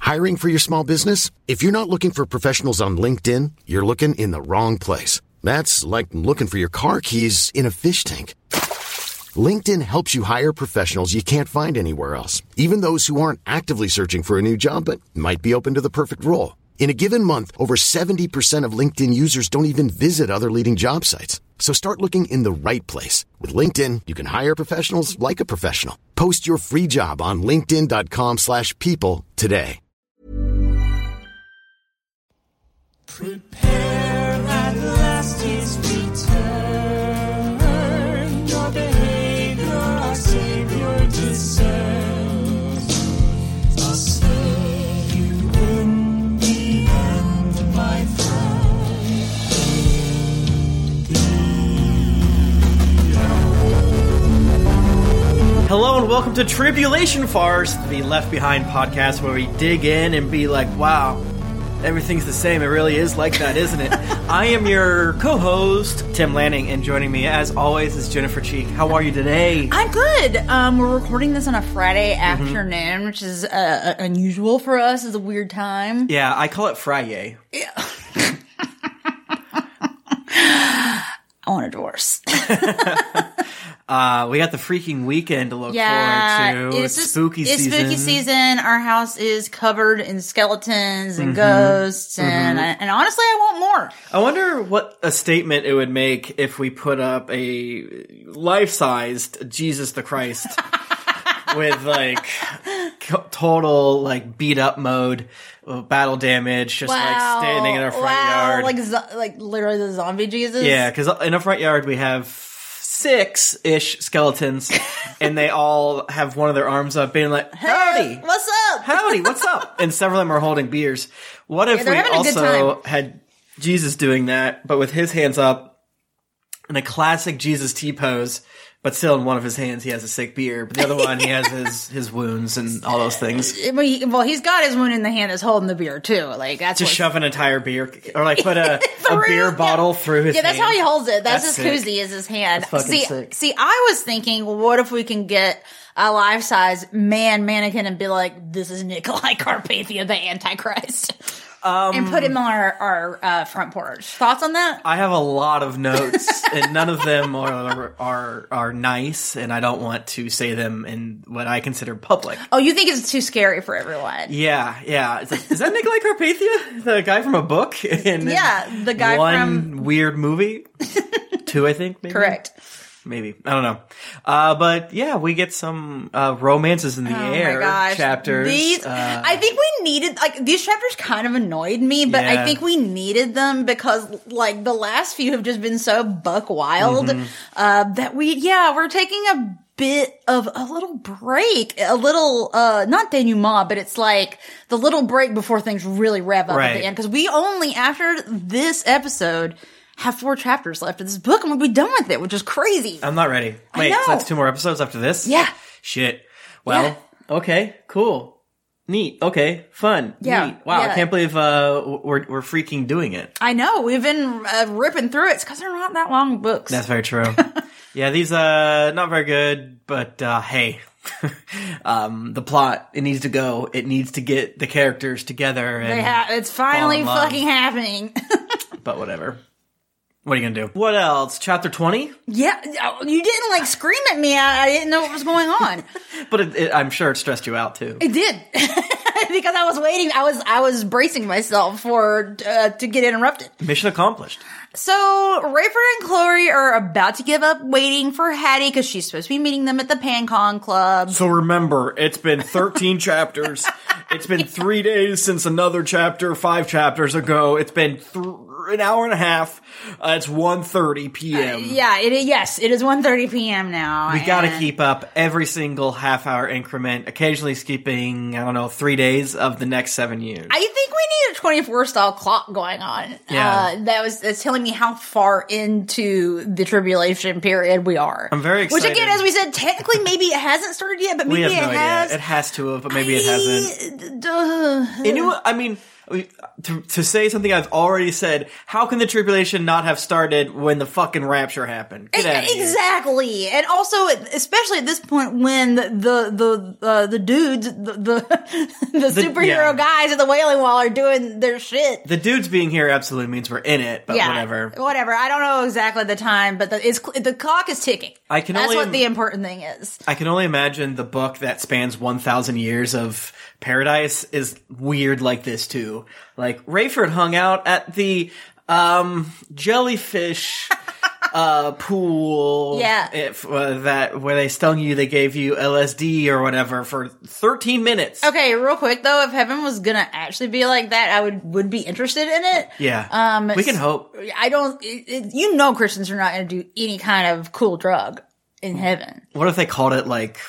Hiring for your small business? If you're not looking for professionals on LinkedIn, you're looking in the wrong place. That's like looking for your car keys in a fish tank. LinkedIn helps you hire professionals you can't find anywhere else, even those who aren't actively searching for a new job but might be open to the perfect role. In a given month, over 70% of LinkedIn users don't even visit other leading job sites. So start looking in the right place. With LinkedIn, you can hire professionals like a professional. Post your free job on linkedin.com/people today. Prepare at last his return. Your behavior our Savior discerns. Thus will you in the end, my friend. Hello and welcome to Tribulation Farce, the Left Behind podcast where we dig in and be like, wow, everything's the same. It really is like that, isn't it? I am your co-host, Tim Lanning, and joining me, as always, is Jennifer Cheek. How are you today? I'm good. We're recording this on a Friday afternoon, which is unusual for us. It's a weird time. Yeah, I call it Friday. Yeah. I want a divorce. We got the freaking weekend to look forward to. It's spooky season. It's spooky season. Our house is covered in skeletons and ghosts, and honestly, I want more. I wonder what a statement it would make if we put up a life-sized Jesus the Christ with like total like beat up mode, battle damage, just like standing in our front yard, like literally the zombie Jesus. Yeah, because in our front yard we have 6-ish skeletons, and they all have one of their arms up, being like, "Howdy, hey, what's up? Howdy, what's up?" And several of them are holding beers. What if we also had Jesus doing that, but with his hands up in a classic Jesus T-pose, but still in one of his hands he has a sick beer, but the other one he has his wounds and all those things. Well, he's got his wound in the hand that's holding the beer too. Like that's just shove an entire beer, or like put a beer bottle through his hand. Yeah, that's how he holds it. That's his koozie, is his hand. See, I was thinking, well, what if we can get a life-size mannequin and be like, this is Nikolai Carpathia, the Antichrist. And put him on our front porch. Thoughts on that? I have a lot of notes, and none of them are nice, and I don't want to say them in what I consider public. Oh, you think it's too scary for everyone? Yeah. It's like, is that Nikolai Carpathia, the guy from a book? Yeah, the guy from weird movie. 2, I think. Maybe? Correct. Maybe. I don't know. But yeah, we get some romances in the air chapters. I think we needed, like, these chapters kind of annoyed me, but I think we needed them because, like, the last few have just been so buck wild that we're taking a bit of a little break, a little, not denouement, but it's like the little break before things really rev up at the end. Because we only, after this episode, have 4 chapters left of this book, and we'll be done with it, which is crazy. I'm not ready. Wait, so that's 2 more episodes after this? Yeah. Shit. Well, okay, cool. Neat. Okay, fun. Yeah. Neat. Wow, I can't believe we're freaking doing it. I know. We've been ripping through it. It's because they're not that long books. That's very true. Yeah, these not very good, but hey. The plot, it needs to go. It needs to get the characters together. And it's finally fucking happening. But whatever. What are you gonna do? What else? Chapter 20? Yeah, you didn't like scream at me. I didn't know what was going on. But I'm sure it stressed you out too. It did. Because I was waiting. I was bracing myself for to get interrupted. Mission accomplished. So Rayford and Chloe are about to give up waiting for Hattie because she's supposed to be meeting them at the PanCon Club. So remember, it's been 13 chapters. It's been 3 days since another chapter, 5 chapters ago. It's been an hour and a half. It's 1:30 p.m. Yes, it is 1:30 p.m. now. We gotta keep up every single half-hour increment, occasionally skipping, 3 days of the next 7 years. I think we need a 24-style clock going on. Yeah. That's telling me how far into the tribulation period we are. I'm very excited. Which again, as we said, technically maybe it hasn't started yet, but maybe we have it no has. Idea. It has to have, but maybe it hasn't. Anyway, I mean, to say something I've already said, how can the tribulation not have started when the fucking rapture happened? Get out of here. Exactly. And also, especially at this point when the dudes, the superhero guys at the Wailing Wall are doing their shit. The dudes being here absolutely means we're in it, but whatever. Whatever. I don't know exactly the time, but the clock is ticking. That's what the important thing is. I can only imagine the book that spans 1,000 years of Paradise is weird like this too. Like, Rayford hung out at the jellyfish pool. Yeah. Where they stung you, they gave you LSD or whatever for 13 minutes. Okay, real quick though, if heaven was gonna actually be like that, I would be interested in it. Yeah. We can hope. I don't, Christians are not gonna do any kind of cool drug in heaven. What if they called it like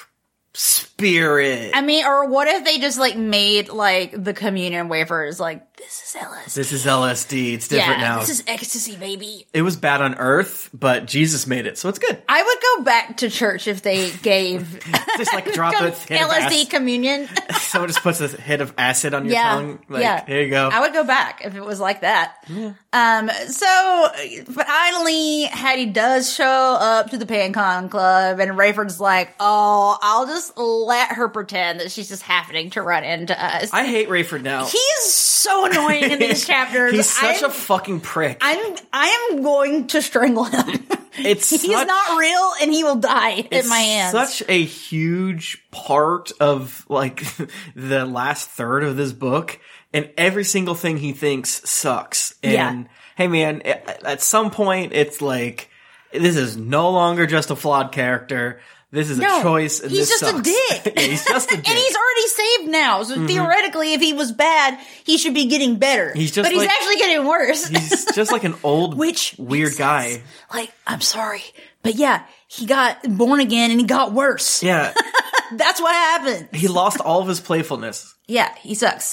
spirit? I mean, or what if they just like made like the communion wafers like, this is LSD. This is LSD. It's different now. This is ecstasy, baby. It was bad on earth, but Jesus made it, so it's good. I would go back to church if they gave just like drop a hit LSD communion. Someone just puts a hit of acid on your tongue. Like, here you go. I would go back if it was like that. Yeah. So finally, Hattie does show up to the PanCon Club, and Rayford's like, "Oh, I'll just let her pretend that she's just happening to run into us." I hate Rayford now. He's so annoying in these chapters. He's such a fucking prick. I am going to strangle him. He's not real, and he will die in my hands. Such a huge part of like the last third of this book, and every single thing he thinks sucks. And hey, man, at some point, it's like this is no longer just a flawed character. This is a choice, and he's this just sucks. a dick. He's just a dick. And he's already saved now, so theoretically, if he was bad, he should be getting better. But he's actually getting worse. He's just like an old, weird guy. Like, I'm sorry, but yeah, he got born again, and he got worse. Yeah. That's what happened. He lost all of his playfulness. Yeah, he sucks.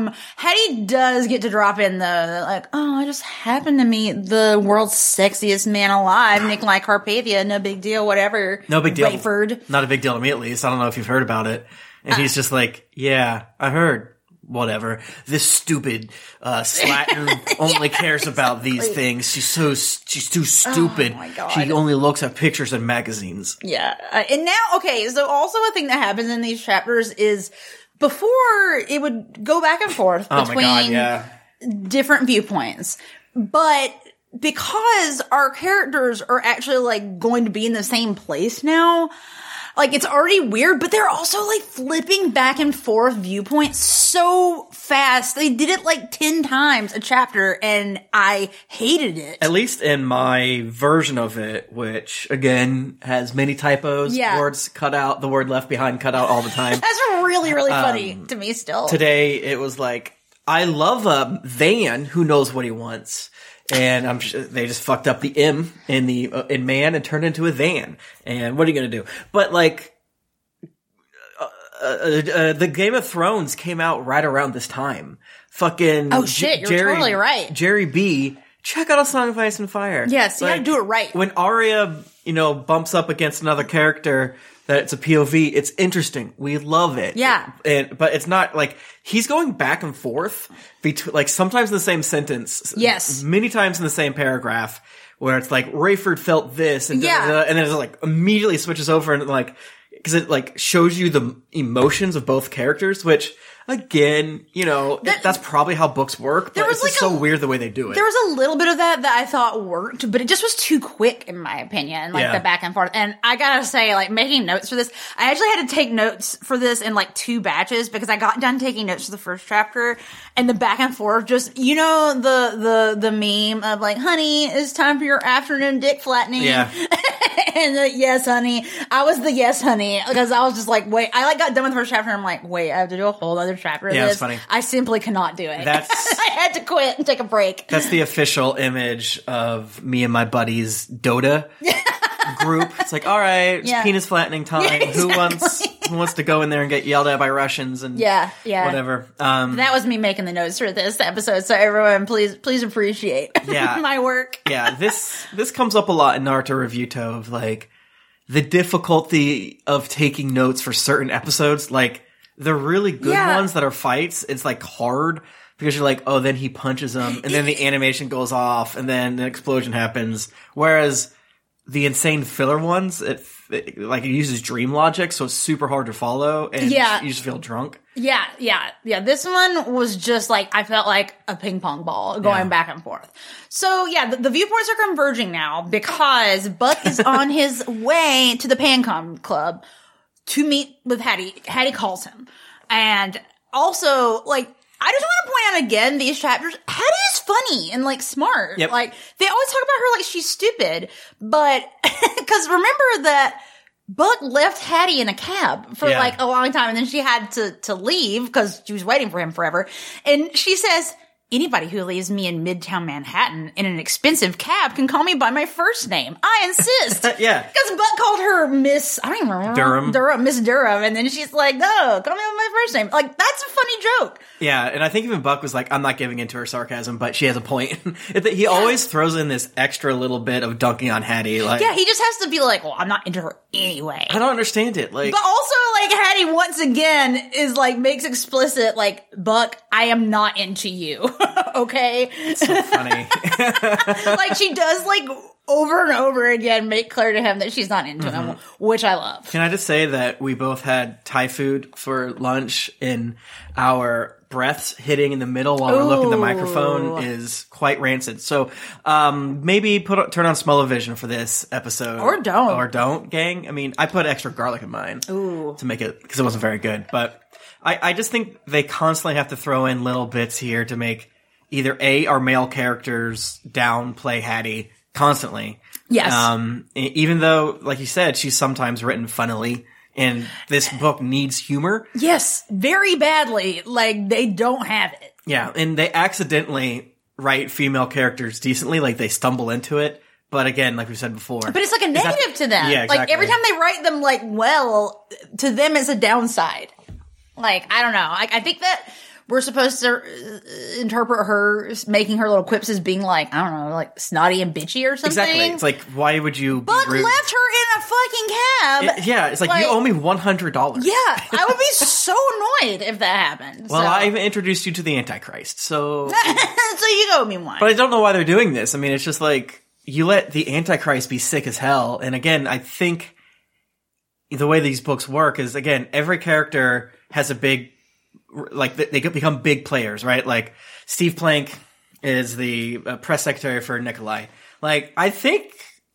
Hattie does get to drop in though, like, oh, I just happened to meet the world's sexiest man alive, Nikolai Carpathia. No big deal, whatever. No big deal. Rayford. Not a big deal to me, at least. I don't know if you've heard about it. And he's just like, yeah, I heard. Whatever. This stupid Slatin only cares about these things. She's too stupid. Oh my God. She only looks at pictures in magazines. Yeah. And now, okay, so also a thing that happens in these chapters is before it would go back and forth between different viewpoints. But because our characters are actually like going to be in the same place now, like, it's already weird, but they're also, like, flipping back and forth viewpoints so fast. They did it, like, 10 times a chapter, and I hated it. At least in my version of it, which, again, has many typos, words cut out, the word left behind cut out all the time. That's really, really funny to me still. Today, it was like, I love a Van who knows what he wants. And they just fucked up the M in man and turned into a van. And what are you gonna do? But like, the Game of Thrones came out right around this time. Fucking oh shit, you're totally right. Jerry B. Check out A Song of Ice and Fire. Yes, you gotta do it right. When Arya, bumps up against another character that it's a POV, it's interesting. We love it. Yeah. But it's not like he's going back and forth between, like, sometimes in the same sentence. Yes. Many times in the same paragraph where it's like Rayford felt this and and then it like immediately switches over and like, cause it like shows you the emotions of both characters, which again, that's probably how books work, but it's just so weird the way they do it. There was a little bit of that I thought worked, but it just was too quick in my opinion, like the back and forth. And I gotta say, like, making notes for this, I actually had to take notes for this in like 2 batches because I got done taking notes for the first chapter and the back and forth just, the meme of like, honey, it's time for your afternoon dick flattening. Yeah. And yes, honey. I was the yes, honey, because I was just like, wait, I like got done with the first chapter and I'm like, wait, I have to do a whole other chapter of this. That's funny. I simply cannot do it. I had to quit and take a break. That's the official image of me and my buddies' Dota group. It's like, all right, it's penis flattening time. Yeah, exactly. Who wants to go in there and get yelled at by Russians and whatever. That was me making the notes for this episode. So everyone, please appreciate my work. Yeah, this comes up a lot in Naruto Reviewto of like the difficulty of taking notes for certain episodes, like the really good ones that are fights. It's like hard because you're like, oh, then he punches him, and then the animation goes off, and then an explosion happens. Whereas the insane filler ones, it uses dream logic, so it's super hard to follow, and you just feel drunk. Yeah. This one was just like, I felt like a ping pong ball going back and forth. So yeah, the viewpoints are converging now because Buck is on his way to the Pancom Club to meet with Hattie. Hattie calls him. And also, like, I just want to point out again, these chapters, Hattie is funny and, like, smart. Yep. Like, they always talk about her like she's stupid, but, cause remember that Buck left Hattie in a cab for, like, a long time, and then she had to leave because she was waiting for him forever. And she says, anybody who leaves me in Midtown Manhattan in an expensive cab can call me by my first name. I insist. Yeah. Because Buck called her Miss, I don't even remember. Miss Durham. And then she's like, no, call me by my first name. Like, that's a funny joke. Yeah, and I think even Buck was like, I'm not giving into her sarcasm, but she has a point. He always throws in this extra little bit of dunking on Hattie. Like, yeah, he just has to be like, well, I'm not into her anyway. I don't understand it. Like, but also, like, Hattie once again is like, makes explicit, like, Buck, I am not into you. Okay? It's so funny. Like, she does, like, over and over again make clear to him that she's not into him, which I love. Can I just say that we both had Thai food for lunch, and our breaths hitting in the middle while we're looking at the microphone is quite rancid. So maybe turn on Smell-O-Vision for this episode. Or don't. Or don't, gang. I mean, I put extra garlic in mine to make it, because it wasn't very good. But I just think they constantly have to throw in little bits here to make either our male characters downplay Hattie constantly. Yes. Even though, like you said, she's sometimes written funnily, and this book needs humor. Yes, very badly. Like, they don't have it. Yeah, and they accidentally write female characters decently, like they stumble into it. But again, like we said before. But it's like a negative to them. Yeah, exactly. Like, every time they write them, like, well, to them it's a downside. Like, I don't know. I think that we're supposed to interpret her making her little quips as being like, I don't know, like snotty and bitchy or something. Exactly. It's like, why would you be Buck rude? left her in a fucking cab. It's like, you owe me $100. Yeah, I would be so annoyed if that happened. Well, so. I even introduced you to the Antichrist, so... So you owe me one. But I don't know why they're doing this. I mean, it's just like, you let the Antichrist be sick as hell. And again, I think the way these books work is, again, every character has a big... Like, they become big players, right? Like, Steve Plank is the press secretary for Nikolai. Like, I think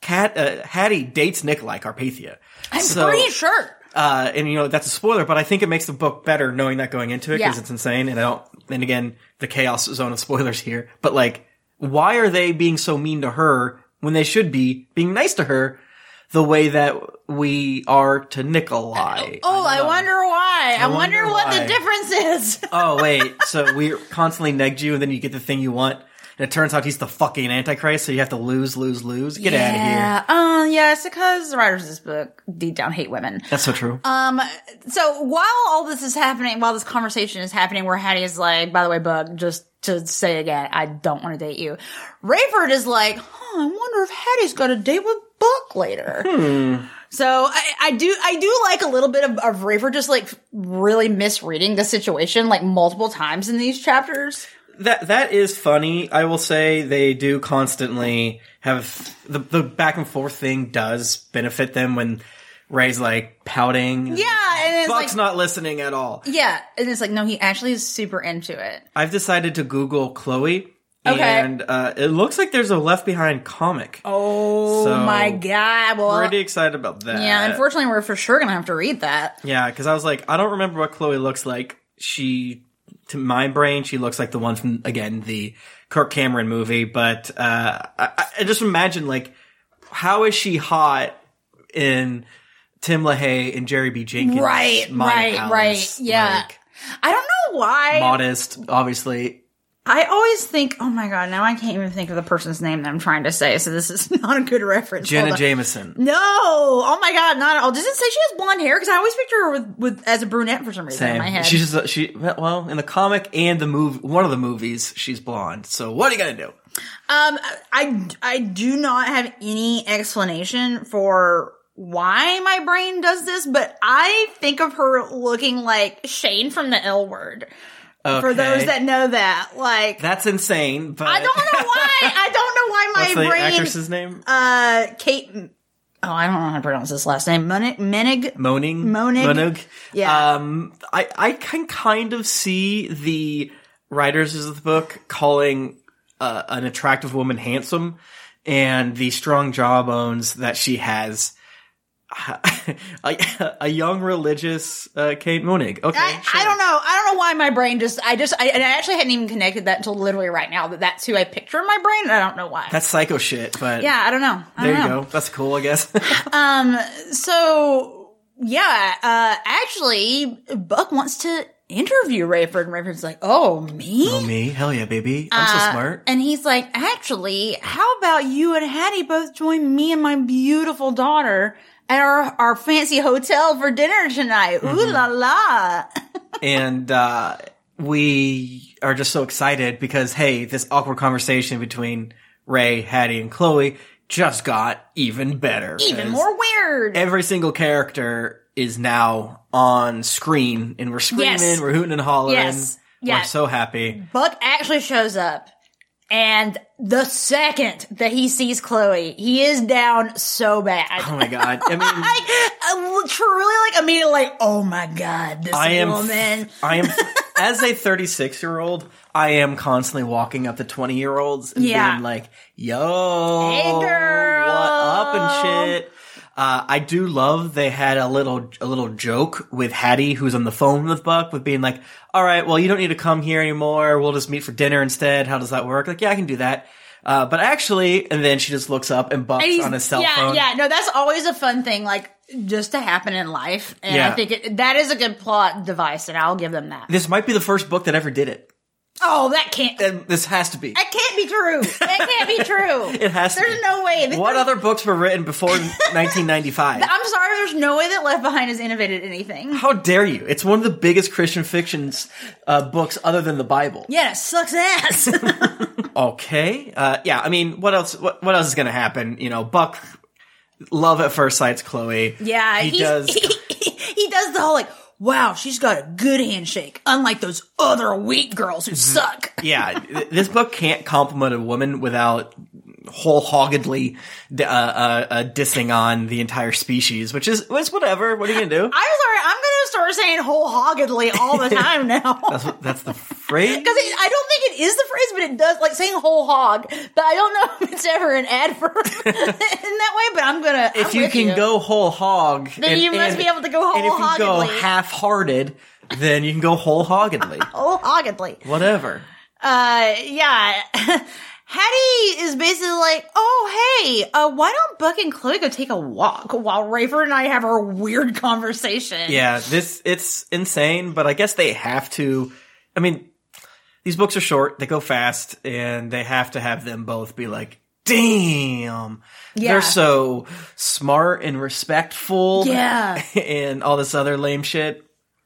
Hattie dates Nikolai Carpathia. I'm pretty sure. And, you know, that's a spoiler, but I think it makes the book better knowing that going into it, because it's insane. And again, the chaos zone of spoilers here. But, like, why are they being so mean to her when they should be being nice to her the way that we are to Nikolai? I wonder why. I wonder what the difference is. Oh, wait. So we constantly negged you, and then you get the thing you want, and it turns out he's the fucking Antichrist, so you have to lose. Get out of here. Yes, because the writers of this book deep down hate women. That's so true. So while all this is happening, while this conversation is happening where Hattie is like, by the way, Buck, just to say again, I don't want to date you. Rayford is like, I wonder if Hattie's got a date with Buck later. So I do like a little bit of Rayford just like really misreading the situation like multiple times in these chapters. That is funny. I will say they do constantly have the back and forth thing does benefit them when Ray's like pouting. Yeah, and it's Buck's like, not listening at all. Yeah, and it's like, no, he actually is super into it. I've decided to Google Chloe. Okay. And it looks like there's a Left Behind comic. Oh, so my God. Well, pretty excited about that. Yeah, unfortunately, we're for sure going to have to read that. Yeah, because I was like, I don't remember what Chloe looks like. To my brain, she looks like the one from, again, the Kirk Cameron movie. But I just imagine, like, how is she hot in Tim LaHaye and Jerry B. Jenkins? Right. Yeah. Like, I don't know why. Modest, obviously. I always think, oh my God, now I can't even think of the person's name that I'm trying to say, so this is not a good reference. Jenna Jameson. No! Oh my God, not at all. Does it say she has blonde hair? Because I always picture her with as a brunette for some reason in my head. Well, in the comic and the movie, one of the movies, she's blonde. So what are you gonna do? I do not have any explanation for why my brain does this, but I think of her looking like Shane from the L Word. For those that know that, like, that's insane. But I don't know why. I don't know why my what's the brain. actress's name? Kate. Oh, I don't know how to pronounce this last name. Monig. Monig. Yeah. I can kind of see the writers of the book calling an attractive woman handsome, and the strong jawbones that she has. A young religious Kate Monig. Okay, sure. I don't know why my brain I actually hadn't even connected that until literally right now. That's who I picture in my brain, and I don't know why. That's psycho shit, but yeah, I don't know. There you go. That's cool, I guess. So yeah, actually, Buck wants to interview Rayford, and Rayford's like, "Oh, me? Oh, me? Hell yeah, baby! I'm so smart." And he's like, "Actually, how about you and Hattie both join me and my beautiful daughter at our fancy hotel for dinner tonight? Ooh la la!" And we are just so excited because, hey, this awkward conversation between Ray, Hattie, and Chloe just got even better. Even more weird. Every single character is now on screen, and we're screaming, Yes. we're hooting and hollering. Yes. We're so happy. Buck actually shows up, and the second that he sees Chloe, he is down so bad. Oh my god! I mean, truly, like immediately, like, oh my god, this woman. I am, as a 36-year-old, I am constantly walking up to 20-year-olds and being like, "Yo, hey girl, what up and shit." I do love they had a little joke with Hattie, who's on the phone with Buck, with being like, "All right, well, you don't need to come here anymore. We'll just meet for dinner instead. How does that work?" Like, yeah, I can do that. But actually, and then she just looks up and Buck's on his cell phone. Yeah, no, that's always a fun thing, like, just to happen in life. And Yeah. I think that is a good plot device, and I'll give them that. This might be the first book that ever did it. Oh, that can't. This has to be. That can't be true. That can't be true. It has to There's be. no way. What other books were written before 1995? I'm sorry, there's no way that Left Behind has innovated anything. How dare you? It's one of the biggest Christian fictions books other than the Bible. Yeah, it sucks ass. Okay. Yeah, I mean, what else is going to happen? You know, Buck, love at first sight's Chloe. Yeah, he does. He does the whole, like, wow, she's got a good handshake, unlike those other weak girls who suck. Yeah, this book can't compliment a woman without wholeheartedly dissing on the entire species, which is whatever. What are you gonna do? I'm sorry, I'm gonna start saying wholeheartedly all the time now. That's the phrase. Because I don't think it is the phrase, but it does, like saying whole hog. But I don't know if it's ever an adverb in that way. But I'm gonna. If you can go whole hog, then you must be able to go and if you go wholeheartedly. half-hearted, then you can go wholeheartedly. Wholeheartedly. Whatever. Yeah. Hattie is basically like, oh, hey, why don't Buck and Chloe go take a walk while Rayford and I have our weird conversation? Yeah, it's insane, but I guess they have to. I mean, these books are short, they go fast, and they have to have them both be like, damn, they're so smart and respectful. Yeah. And all this other lame shit.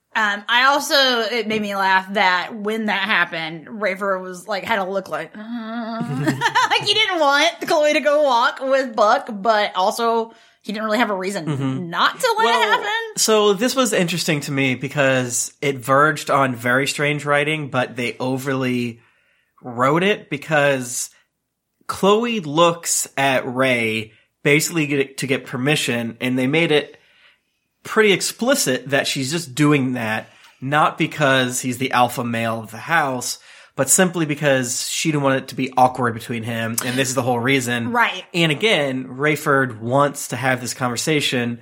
It made me laugh that when that happened, Rayford was like, had a look like, like he didn't want Chloe to go walk with Buck, but also he didn't really have a reason not to let it happen. So this was interesting to me because it verged on very strange writing, but they overly wrote it because Chloe looks at Ray basically to get permission, and they made it pretty explicit that she's just doing that not because he's the alpha male of the house, but simply because she didn't want it to be awkward between him, and this is the whole reason. Right. And again, Rayford wants to have this conversation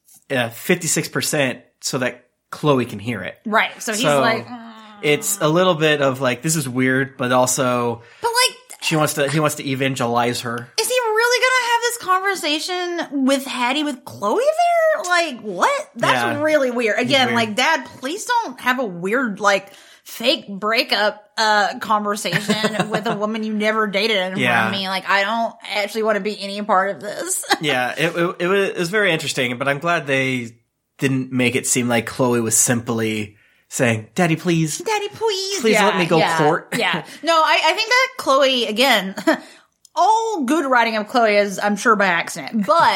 56% so that Chloe can hear it. Right. So he's like, it's a little bit of like, this is weird, but also but like, he wants to evangelize her. is he really gonna have this conversation with Hattie with Chloe there? Like, what? That's really weird. Again, weird. like, Dad, please don't have a weird, like, fake breakup conversation with a woman you never dated in front of me. Like, I don't actually want to be any part of this. Yeah, it was very interesting, but I'm glad they didn't make it seem like Chloe was simply saying, Daddy, please. Daddy, please. Please let me go court. Yeah. No, I think that Chloe, again, all good writing of Chloe is, I'm sure, by accident. But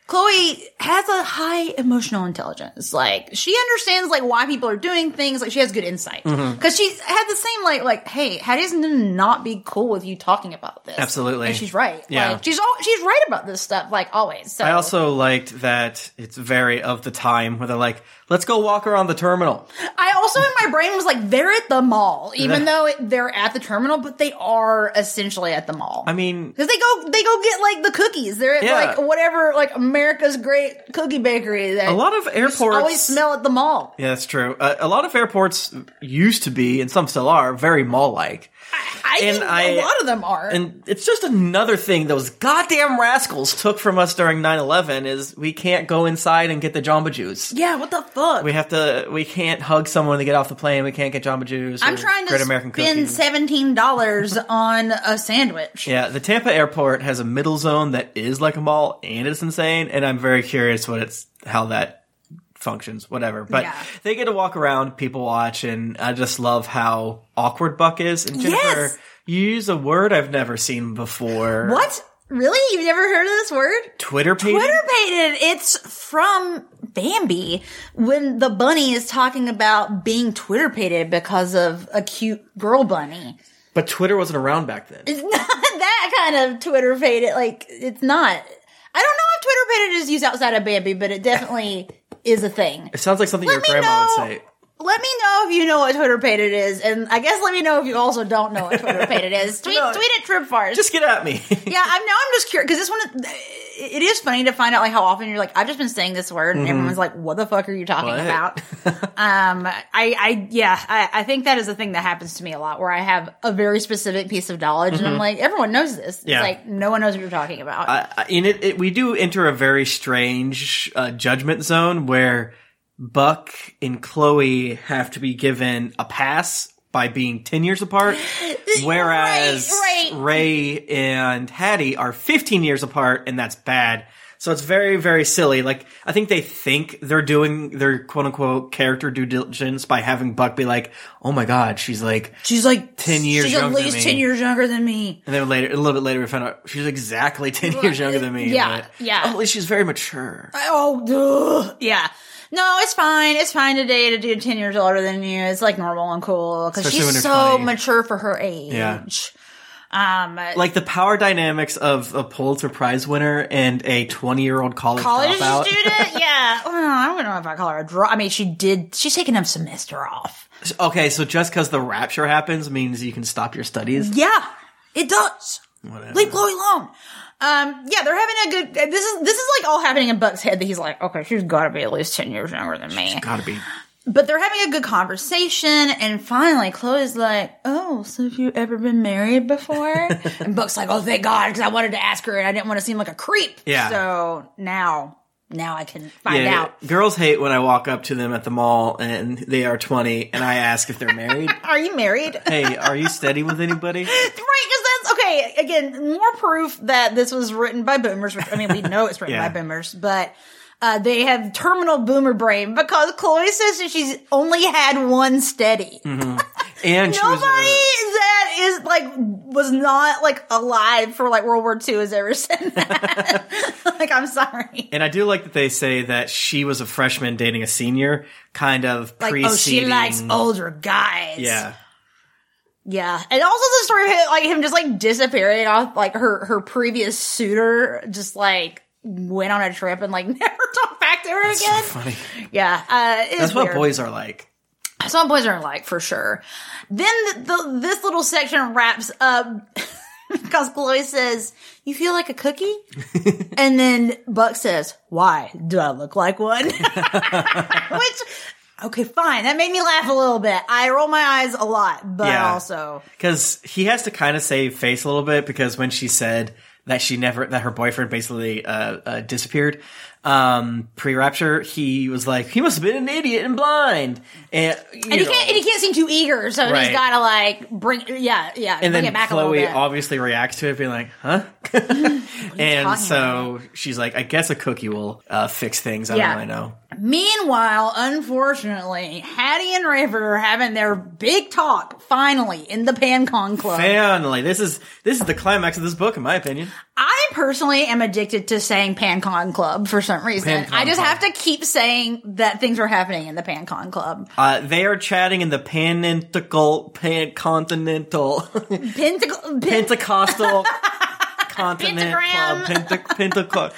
Chloe has a high emotional intelligence. Like, she understands, like, why people are doing things. Like, she has good insight. Because she had the same, like, hey, Hattie's gonna not be cool with you talking about this. Absolutely. And she's right. Yeah. Like, she's right about this stuff, like, always. So. I also liked that it's very of the time where they're like, let's go walk around the terminal. I also, in my brain, was like, they're at the mall. Even though they're at the terminal, but they are essentially at the mall. I mean... Because they go get, like, the cookies. They're at, like, whatever, like, America's Great Cookie Bakery. That a lot of airports... you always smell at the mall. Yeah, that's true. A lot of airports used to be, and some still are, very mall-like. I think a lot of them are. And it's just another thing those goddamn rascals took from us during 9/11 is we can't go inside and get the Jamba Juice. Yeah, what the fuck? We can't hug someone to get off the plane. We can't get Jamba Juice. I'm trying to spend $17 on a sandwich. Yeah, the Tampa airport has a middle zone that is like a mall, and it's insane, and I'm very curious how that functions, whatever. But they get to walk around, people watch, and I just love how awkward Buck is. And Jennifer, you use a word I've never seen before. What? Really? You've never heard of this word? Twitter-pated? Twitter-pated. It's from Bambi when the bunny is talking about being Twitter-pated because of a cute girl bunny. But Twitter wasn't around back then. It's not that kind of Twitter-pated. Like, it's not. I don't know if Twitter-pated is used outside of Bambi, but it definitely is a thing. It sounds like something your grandma would say. Let me know if you know what Twitter-pated is, and I guess let me know if you also don't know what Twitter-pated is. Tweet at TripFarce. Just get at me. Yeah, I'm just curious, because this one, it is funny to find out, like, how often you're like, I've just been saying this word, and everyone's like, what the fuck are you talking about? I think that is a thing that happens to me a lot, where I have a very specific piece of knowledge, and I'm like, everyone knows this. It's like, no one knows what you're talking about. We do enter a very strange judgment zone, where Buck and Chloe have to be given a pass by being 10 years apart, whereas Ray and Hattie are 15 years apart, and that's bad. So it's very, very silly. Like, I think they think they're doing their quote-unquote character due diligence by having Buck be like, oh my god, she's like 10 years younger than me. She's at least 10 years younger than me. And then a little bit later, we found out she's exactly 10 years younger than me. Yeah. At least she's very mature. Yeah. No, it's fine. It's fine today to do 10 years older than you. It's like normal and cool because she's so mature for her age. Yeah. Like the power dynamics of a Pulitzer Prize winner and a 20-year-old college dropout. Student? Yeah. Well, I don't know if I call her a drop. I mean, she's taking a semester off. Okay, so just because the rapture happens means you can stop your studies? Yeah, it does. Whatever. Leave Chloe alone. Yeah, they're having a good. This is like all happening in Buck's head that he's like, okay, she's got to be at least 10 years younger than me. She's got to be. But they're having a good conversation, and finally, Chloe's like, "Oh, so have you ever been married before?" And Buck's like, "Oh, thank God, because I wanted to ask her, and I didn't want to seem like a creep." Yeah. So now I can find out. Girls hate when I walk up to them at the mall and they are 20, and I ask if they're married. Are you married? Hey, are you steady with anybody? Right, because that's okay. Again, more proof that this was written by boomers. Which, I mean, we know it's written by boomers, but they have terminal boomer brain because Chloe says that she's only had one steady. Mm-hmm. And nobody that is like was not like alive for like World War II has ever said that. Like, I'm sorry. And I do like that they say that she was a freshman dating a senior, kind of like, preceding. Oh, she likes older guys. Yeah. Yeah. And also the story of him, like him just like disappearing off like her previous suitor just like went on a trip and like never talked back to her again. So funny. Yeah. That's weird. what boys are like. Some boys are like, for sure. Then this little section wraps up because Chloe says, "You feel like a cookie?" And then Buck says, "Why? Do I look like one?" Which, okay, fine. That made me laugh a little bit. I roll my eyes a lot, but also. Because he has to kind of save face a little bit because when she said that that her boyfriend basically disappeared pre-rapture, he was like, he must have been an idiot and blind, and he can't seem too eager, so he's got to like bring and bring it back Chloe a little bit. Obviously reacts to it, being like, "Huh?" And so she's like, "I guess a cookie will fix things." I don't really know. Meanwhile, unfortunately, Hattie and Rayford are having their big talk finally in the PanCon Club. Finally, this is the climax of this book, in my opinion. I I personally am addicted to saying PanCon Club for some reason. PanCon I just Club. have to keep saying that things are happening in the PanCon Club. They are chatting in the Pentecostal Continent Pentagram. Club. Pentecost.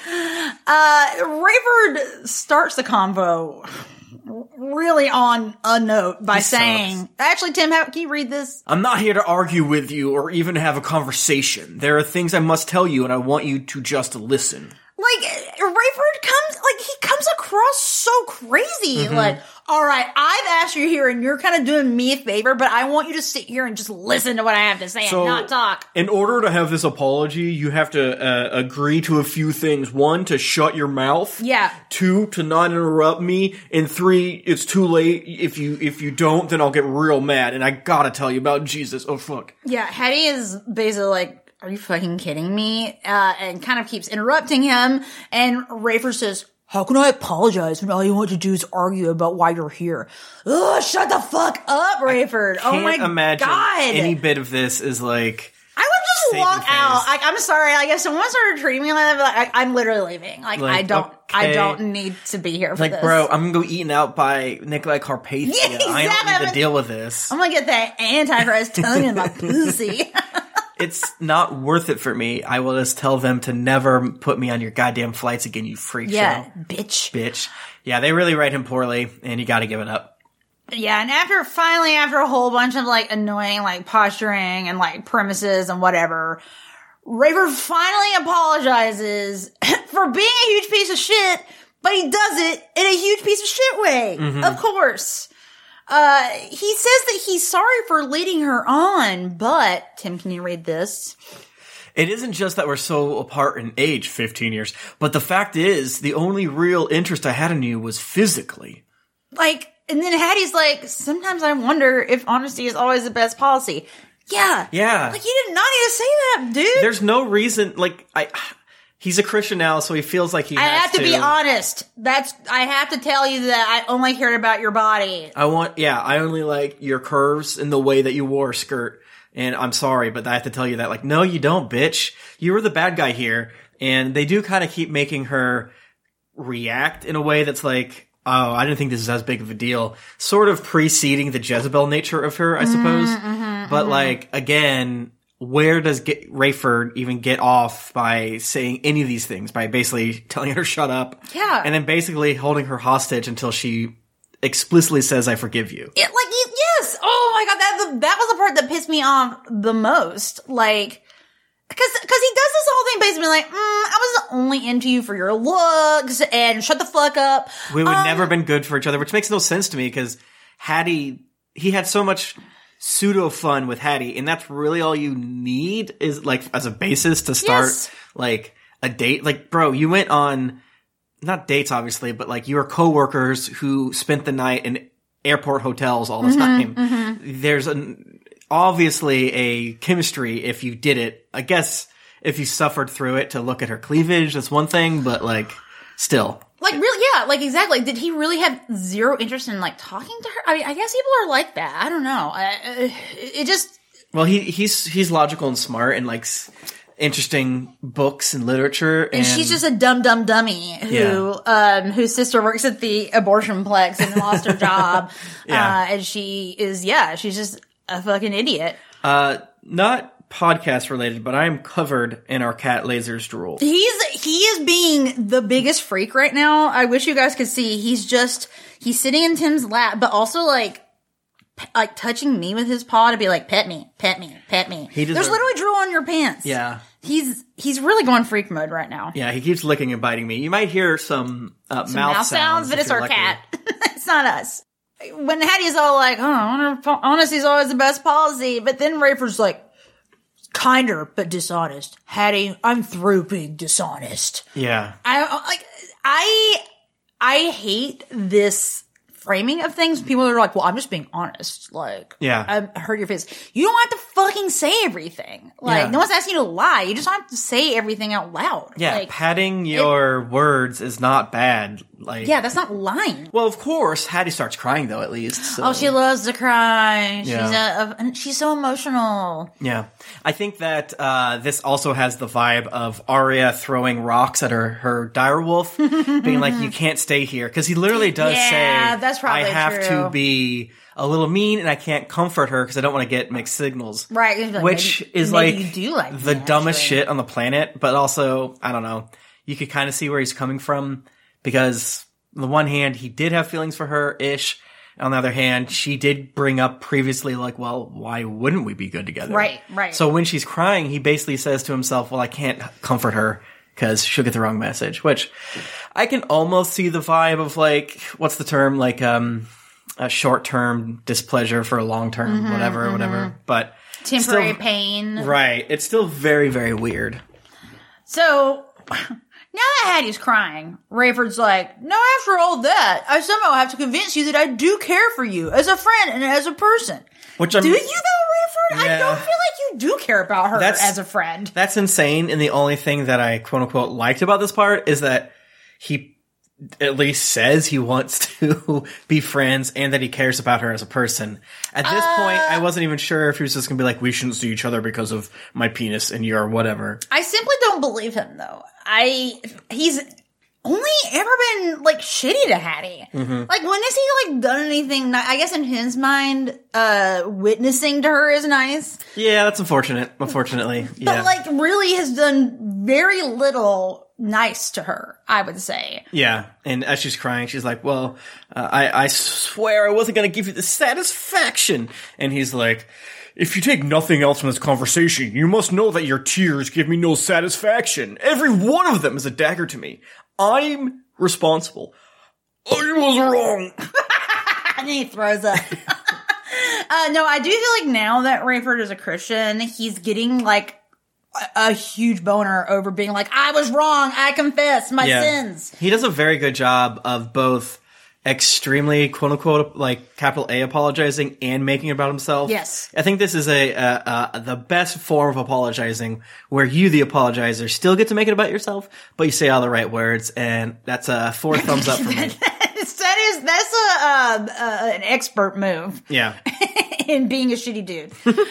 Rayford starts the convo really on a note by saying, actually, Tim, can you read this? I'm not here to argue with you or even have a conversation. There are things I must tell you, and I want you to just listen. Like, Rayford comes across so crazy. Like, all right, I've asked you here and you're kind of doing me a favor, but I want you to sit here and just listen to what I have to say and not talk. In order to have this apology, you have to agree to a few things. 1, to shut your mouth. Yeah. 2, to not interrupt me. And 3, it's too late. If you don't, then I'll get real mad. And I gotta tell you about Jesus. Oh, fuck. Yeah, Hattie is basically like, are you fucking kidding me? And kind of keeps interrupting him. And Rayford says, how can I apologize when all you want to do is argue about why you're here? Ugh, shut the fuck up, Rayford. Oh my Can't imagine God. any bit of this is like... I would just saving walk out. face. Like, I'm sorry. Like, if someone started treating me like that, like, I'm literally leaving. Like I okay. don't need to be here for Like, this. bro, I'm gonna go eaten out by Nikolai Carpathia. Yeah, exactly. I don't need to deal with this. I'm gonna get that Antichrist tongue in my pussy. It's not worth it for me. I will just tell them to never put me on your goddamn flights again, you freak Yeah, show. bitch. Yeah, they really write him poorly, and you gotta give it up. Yeah, and after a whole bunch of like annoying like posturing and like premises and whatever, Rayford finally apologizes for being a huge piece of shit, but he does it in a huge piece of shit way. Of course. He says that he's sorry for leading her on, but Tim, can you read this? It isn't just that we're so apart in age, 15 years, but the fact is, the only real interest I had in you was physically. Like, and then Hattie's like, sometimes I wonder if honesty is always the best policy. Yeah. Yeah. Like, you did not need to say that, dude. There's no reason, like, he's a Christian now, so he feels like he I has have to be honest. I have to tell you that I only cared about your body. I only like your curves and the way that you wore a skirt. And I'm sorry, but I have to tell you that, like, no, you don't, bitch. You were the bad guy here. And they do kind of keep making her react in a way that's like, oh, I didn't think this is as big of a deal. Sort of preceding the Jezebel nature of her, I suppose. But like, again, where does Rayford even get off by saying any of these things? By basically telling her shut up. Yeah. And then basically holding her hostage until she explicitly says, I forgive you. Yes. Oh my God. That was the part that pissed me off the most. Like, cause he does this whole thing basically like, I was only into you for your looks and shut the fuck up. We would never been good for each other, which makes no sense to me because he had so much pseudo fun with Hattie, and that's really all you need is like as a basis to start like a date. Like, bro, you went on not dates obviously, but like you were coworkers who spent the night in airport hotels all the time. There's obviously a chemistry if you did it. I guess if you suffered through it to look at her cleavage, that's one thing, but like still. Like, really, yeah, like, exactly. Did he really have zero interest in, like, talking to her? I mean, I guess people are like that. I don't know. It just... Well, he's logical and smart and likes interesting books and literature. And she's just a dumb dummy whose sister works at the abortion plex and lost her job. And she's just a fucking idiot. Not podcast related, but I am covered in our cat Laser's drool. He is being the biggest freak right now. I wish you guys could see. He's sitting in Tim's lap, but also like touching me with his paw to be like, pet me. There's literally drool on your pants. Yeah. He's really going freak mode right now. Yeah, he keeps licking and biting me. You might hear some mouth sounds, but it's our cat. It's not us. When Hattie's all like, honesty's always the best policy, but then Rayford's like, kinder, but dishonest. Hattie, I'm through being dishonest. Yeah. I hate this framing of things, people are like, well, I'm just being honest. Like, Yeah. I heard your face. You don't have to fucking say everything. Like, Yeah. no one's asking you to lie. You just don't have to say everything out loud. Yeah, Like, padding your words is not bad. Like, yeah, that's not lying. well, of course, Hattie starts crying though. At least. So. Oh, she loves to cry. Yeah. And she's so emotional. Yeah, I think that this also has the vibe of Arya throwing rocks at her direwolf, being like, "You can't stay here," because he literally does Yeah, say, that's probably "I have true. to be a little mean, and I can't comfort her because I don't want to get mixed signals." Right. Like, Which is maybe like you do like the me, dumbest actually. shit on the planet, but also I don't know. You could kind of see where he's coming from because on the one hand, he did have feelings for her ish. On the other hand, she did bring up previously, like, well, why wouldn't we be good together? Right, right. So when she's crying, he basically says to himself, well, I can't comfort her because she'll get the wrong message, which I can almost see the vibe of like, what's the term? Like, a short-term displeasure for a long-term, whatever. But Temporary still- pain. Right. It's still very, very weird. So, now that Hattie's crying, Rayford's like, no, after all that, I somehow have to convince you that I do care for you as a friend and as a person. Which I'm, Do you though, Rayford? I Yeah. don't feel like you do care about her That's- as a friend. That's insane. And the only thing that I quote unquote liked about this part is that he at least says he wants to be friends and that he cares about her as a person. At this point, I wasn't even sure if he was just gonna be like, we shouldn't see each other because of my penis and your whatever. I simply don't believe him though. He's only ever been like shitty to Hattie. Mm-hmm. Like when has he like done anything? I guess in his mind, witnessing to her is nice. Yeah, that's unfortunate. Unfortunately. Yeah. But like really has done very little nice to her, I would say. Yeah, and as she's crying, she's like, well, I swear I wasn't going to give you the satisfaction. And he's like, if you take nothing else from this conversation, you must know that your tears give me no satisfaction. Every one of them is a dagger to me. I'm responsible. I was wrong. And then he throws up. No, I do feel like now that Rayford is a Christian, he's getting like a huge boner over being like, I was wrong. I confess my sins. He does a very good job of both extremely quote unquote like capital A apologizing and making it about himself. Yes. I think this is the best form of apologizing where you, the apologizer, still get to make it about yourself, but you say all the right words, and that's a 4 thumbs up for me. That's an expert move Yeah. in being a shitty dude. So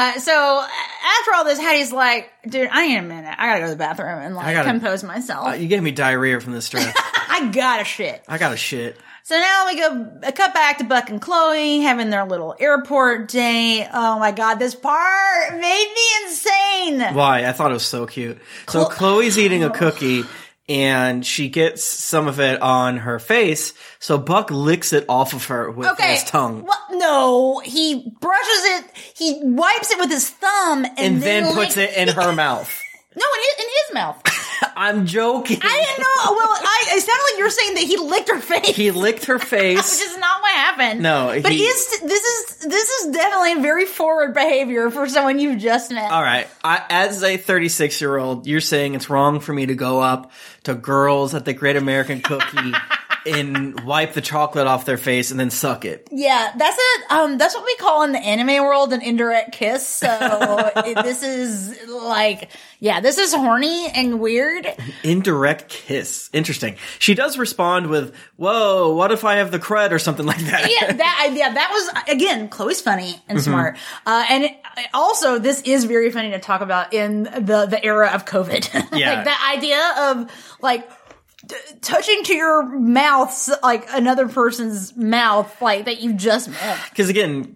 after all this, Hattie's like, dude, I need a minute. I gotta go to the bathroom and like compose myself. You gave me diarrhea from this stress. I gotta shit. I got a shit. So now we cut back to Buck and Chloe having their little airport day. Oh my god, this part made me insane. Why? I thought it was so cute. So Chloe's eating a cookie, and she gets some of it on her face, so Buck licks it off of her with his tongue. Well, no, he brushes it, he wipes it with his thumb, And then puts it in her mouth. No, in his mouth. I'm joking. I didn't know. Well, it sounded like you were saying that he licked her face. He licked her face. Which is not what happened. No, but this is definitely very forward behavior for someone you've just met. All right. As a 36-year-old, you're saying it's wrong for me to go up to girls at the Great American Cookie and wipe the chocolate off their face and then suck it. Yeah, that's what we call in the anime world an indirect kiss. So this is like, yeah, this is horny and weird. Indirect kiss. Interesting. She does respond with, whoa, what if I have the crud or something like that? That was, again, Chloe's funny and smart. And also, this is very funny to talk about in the era of COVID. Yeah. Like that idea of like, touching to your mouth, like another person's mouth, like that you just met. Because again,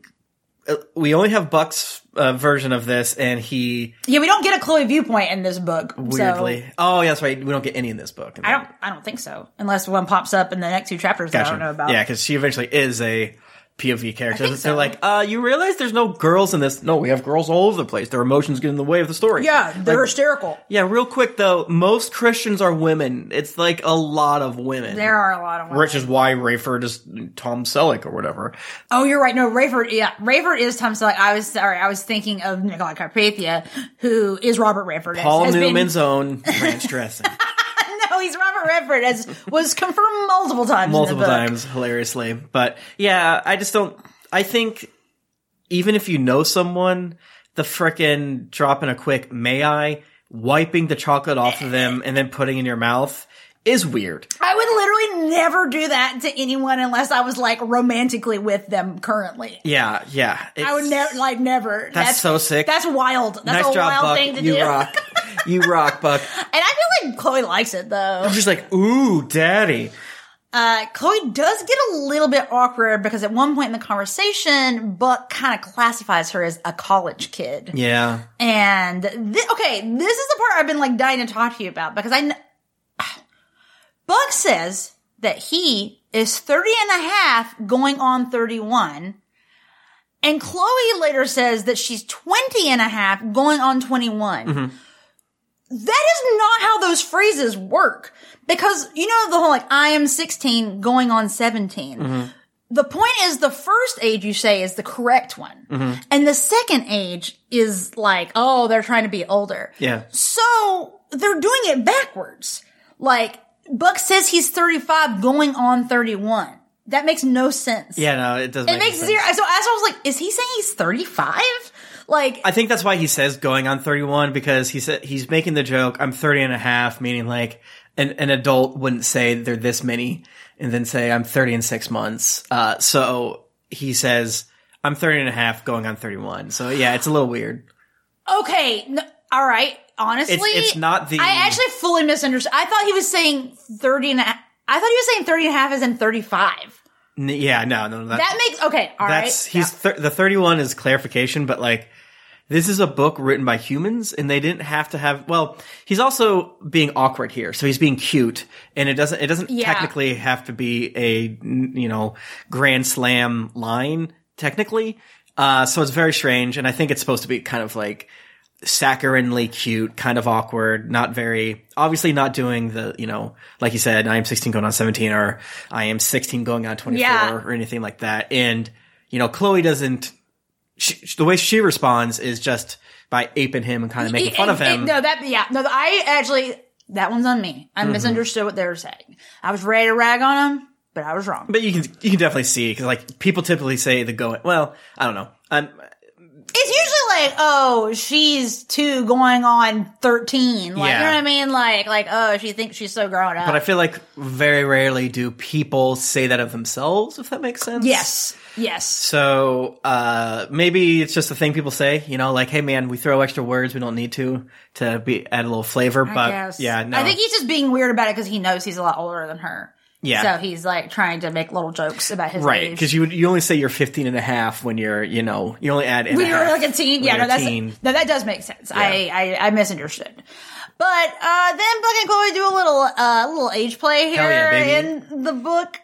we only have Buck's version of this, and he we don't get a Chloe viewpoint in this book. weirdly. So Oh, yeah, that's right. We don't get any in this book. I don't think so, unless one pops up in the next 2 chapters that I don't know about. Yeah, because she eventually is a POV character. think They're so. like, you realize there's no girls in this? No, we have girls all over the place. Their emotions get in the way of the story. Yeah, they're hysterical. Yeah, real quick though, most Christians are women. It's like a lot of women. There are a lot of women. Which is why Rayford is Tom Selleck or whatever. Oh, you're right. No, Rayford is Tom Selleck. I was thinking of Nikolai Carpathia, who is Robert Rayford. Paul Newman's own ranch dressing. No, he's Robert Redford, as was confirmed multiple times. Multiple in the book. times, hilariously. But yeah, I just don't. I think even if you know someone, the frickin' dropping a quick "may I," wiping the chocolate off of them, and then putting in your mouth is weird. I would literally never do that to anyone unless I was like romantically with them currently. Yeah. I would never. That's so sick. That's wild. That's Nice a job, wild Buck. thing to You do. rock. You rock, Buck. And I feel like Chloe likes it though. She's like, ooh, daddy. Chloe does get a little bit awkward because at one point in the conversation, Buck kind of classifies her as a college kid. Yeah. And this is the part I've been like dying to talk to you about because Buck says that he is 30 and a half going on 31. And Chloe later says that she's 20 and a half going on 21. Mm-hmm. That is not how those phrases work. Because, you know, the whole like, I am 16 going on 17. Mm-hmm. The point is the first age you say is the correct one. Mm-hmm. And the second age is like, oh, they're trying to be older. Yeah. So they're doing it backwards. Like, Buck says he's 35 going on 31. That makes no sense. Yeah, no, it doesn't It make makes sense. zero. So as I was like, is he saying he's 35? Like, I think that's why he says going on 31 because he said he's making the joke, I'm 30 and a half, meaning like an adult wouldn't say they're this many and then say I'm 30 in 6 months. So he says I'm 30 and a half going on 31. So yeah, it's a little weird. okay, no, all right. Honestly, It's not the. I actually fully misunderstood. I thought he was saying 30 and a, I thought he was saying 30 and a half as in 35. Yeah, no. That makes, okay, all right. The 31 is clarification, but like, this is a book written by humans, and they didn't have to have. Well, he's also being awkward here, so he's being cute, and it doesn't Yeah. technically have to be a grand slam line technically. So it's very strange, and I think it's supposed to be kind of like saccharinely cute, kind of awkward, not very obviously not doing the like you said, I am 16 going on 17, or I am 16 going on 24, Yeah. or anything like that. And Chloe doesn't. The way she responds is just by aping him and kind of making fun of him. That one's on me. I misunderstood what they were saying. I was ready to rag on him, but I was wrong. But you can definitely see, because like people typically say the going. Well, I don't know. It's usually like, oh, she's 2 going on 13. Like, Yeah. you know what I mean? Like, oh, she thinks she's so grown up. But I feel like very rarely do people say that of themselves, if that makes sense. Yes. So, maybe it's just a thing people say, like, hey man, we throw extra words, we don't need to add a little flavor, I but guess. yeah, no. I think he's just being weird about it because he knows he's a lot older than her. Yeah. So he's like trying to make little jokes about his right, age. because you only say you're 15 and a half when you're, you only add in When a you're half like a teen, when yeah, you're no, a teen. that does make sense. Yeah. I misunderstood. But then Buck and Chloe do a little age play here Hell yeah, baby. in the book.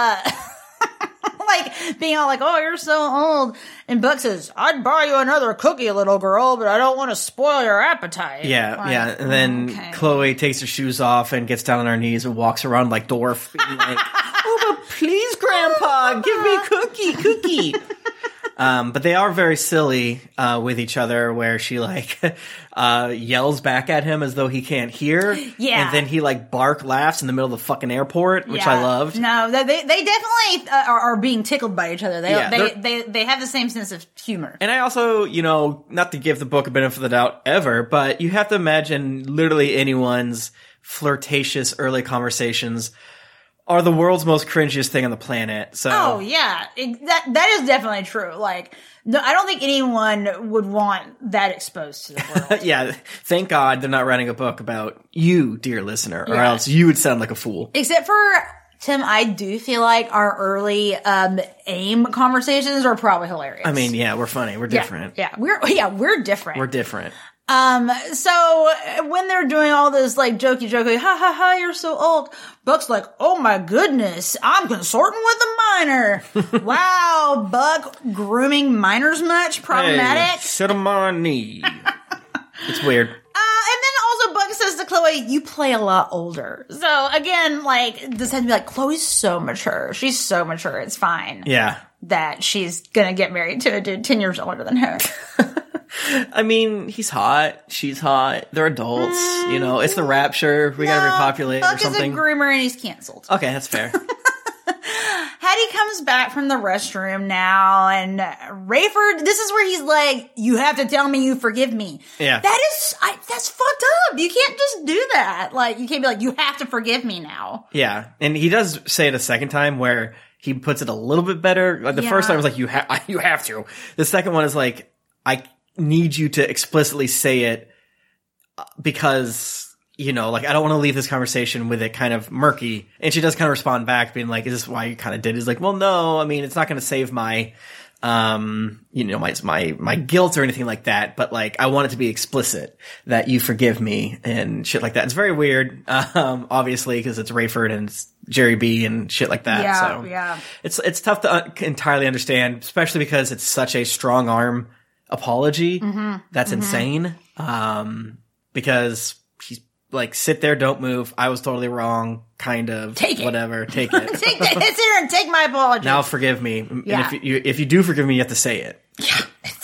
Like being all like, "Oh, you're so old," and Buck says, "I'd buy you another cookie, little girl, but I don't want to spoil your appetite." Yeah, Like, yeah. And then okay. Chloe takes her shoes off and gets down on her knees and walks around like Dorf. Being like, oh, but please, Grandpa, give me cookie. But they are very silly with each other, where she like yells back at him as though he can't hear. Yeah. And then he like bark laughs in the middle of the fucking airport, which I Yeah. loved. No, they definitely are being tickled by each other. Yeah, They have the same sense of humor. And I also, not to give the book a benefit of the doubt ever, but you have to imagine literally anyone's flirtatious early conversations are the world's most cringiest thing on the planet. So Oh yeah, that is definitely true. Like, no, I don't think anyone would want that exposed to the world. yeah, thank God they're not writing a book about you, dear listener, or Yeah. else you would sound like a fool. Except for Tim, I do feel like our early AIM conversations are probably hilarious. I mean, yeah, we're funny. We're different. Yeah, we're different. We're different. So when they're doing all this like jokey, ha ha ha, you're so old. Buck's like, oh my goodness, I'm consorting with a minor. Wow, Buck grooming minors much? Problematic. Hey, sit on my knee. It's weird. And then also Buck says to Chloe, you play a lot older. So again, like, this had to be like, Chloe's so mature. She's so mature. It's fine Yeah. that she's gonna get married to a dude 10 years older than her. I mean, he's hot. She's hot. They're adults. It's the rapture. We gotta repopulate Buck or something. is a groomer and he's canceled. Okay, that's fair. Hattie comes back from the restroom now, and Rayford, this is where he's like, you have to tell me you forgive me. Yeah. That's fucked up. You can't just do that. Like, you can't be like, you have to forgive me now. Yeah, and he does say it a second time where he puts it a little bit better. Like the first time was like, you have to. The second one is like, I need you to explicitly say it because... I don't want to leave this conversation with it kind of murky. And she does kind of respond back being like, is this why you kind of did? He's like, well, no, I mean, it's not going to save my, my guilt or anything like that. But like, I want it to be explicit that you forgive me and shit like that. It's very weird. Obviously, because it's Rayford and it's Jerry B and shit like that. Yeah, so yeah. It's tough to entirely understand, especially because it's such a strong arm apology. That's insane. Because he's, like, sit there, don't move. I was totally wrong. Kind of. Take it. Whatever. Take it. Sit here and take my apology. Now forgive me. Yeah. And if you do forgive me, you have to say it. Yeah,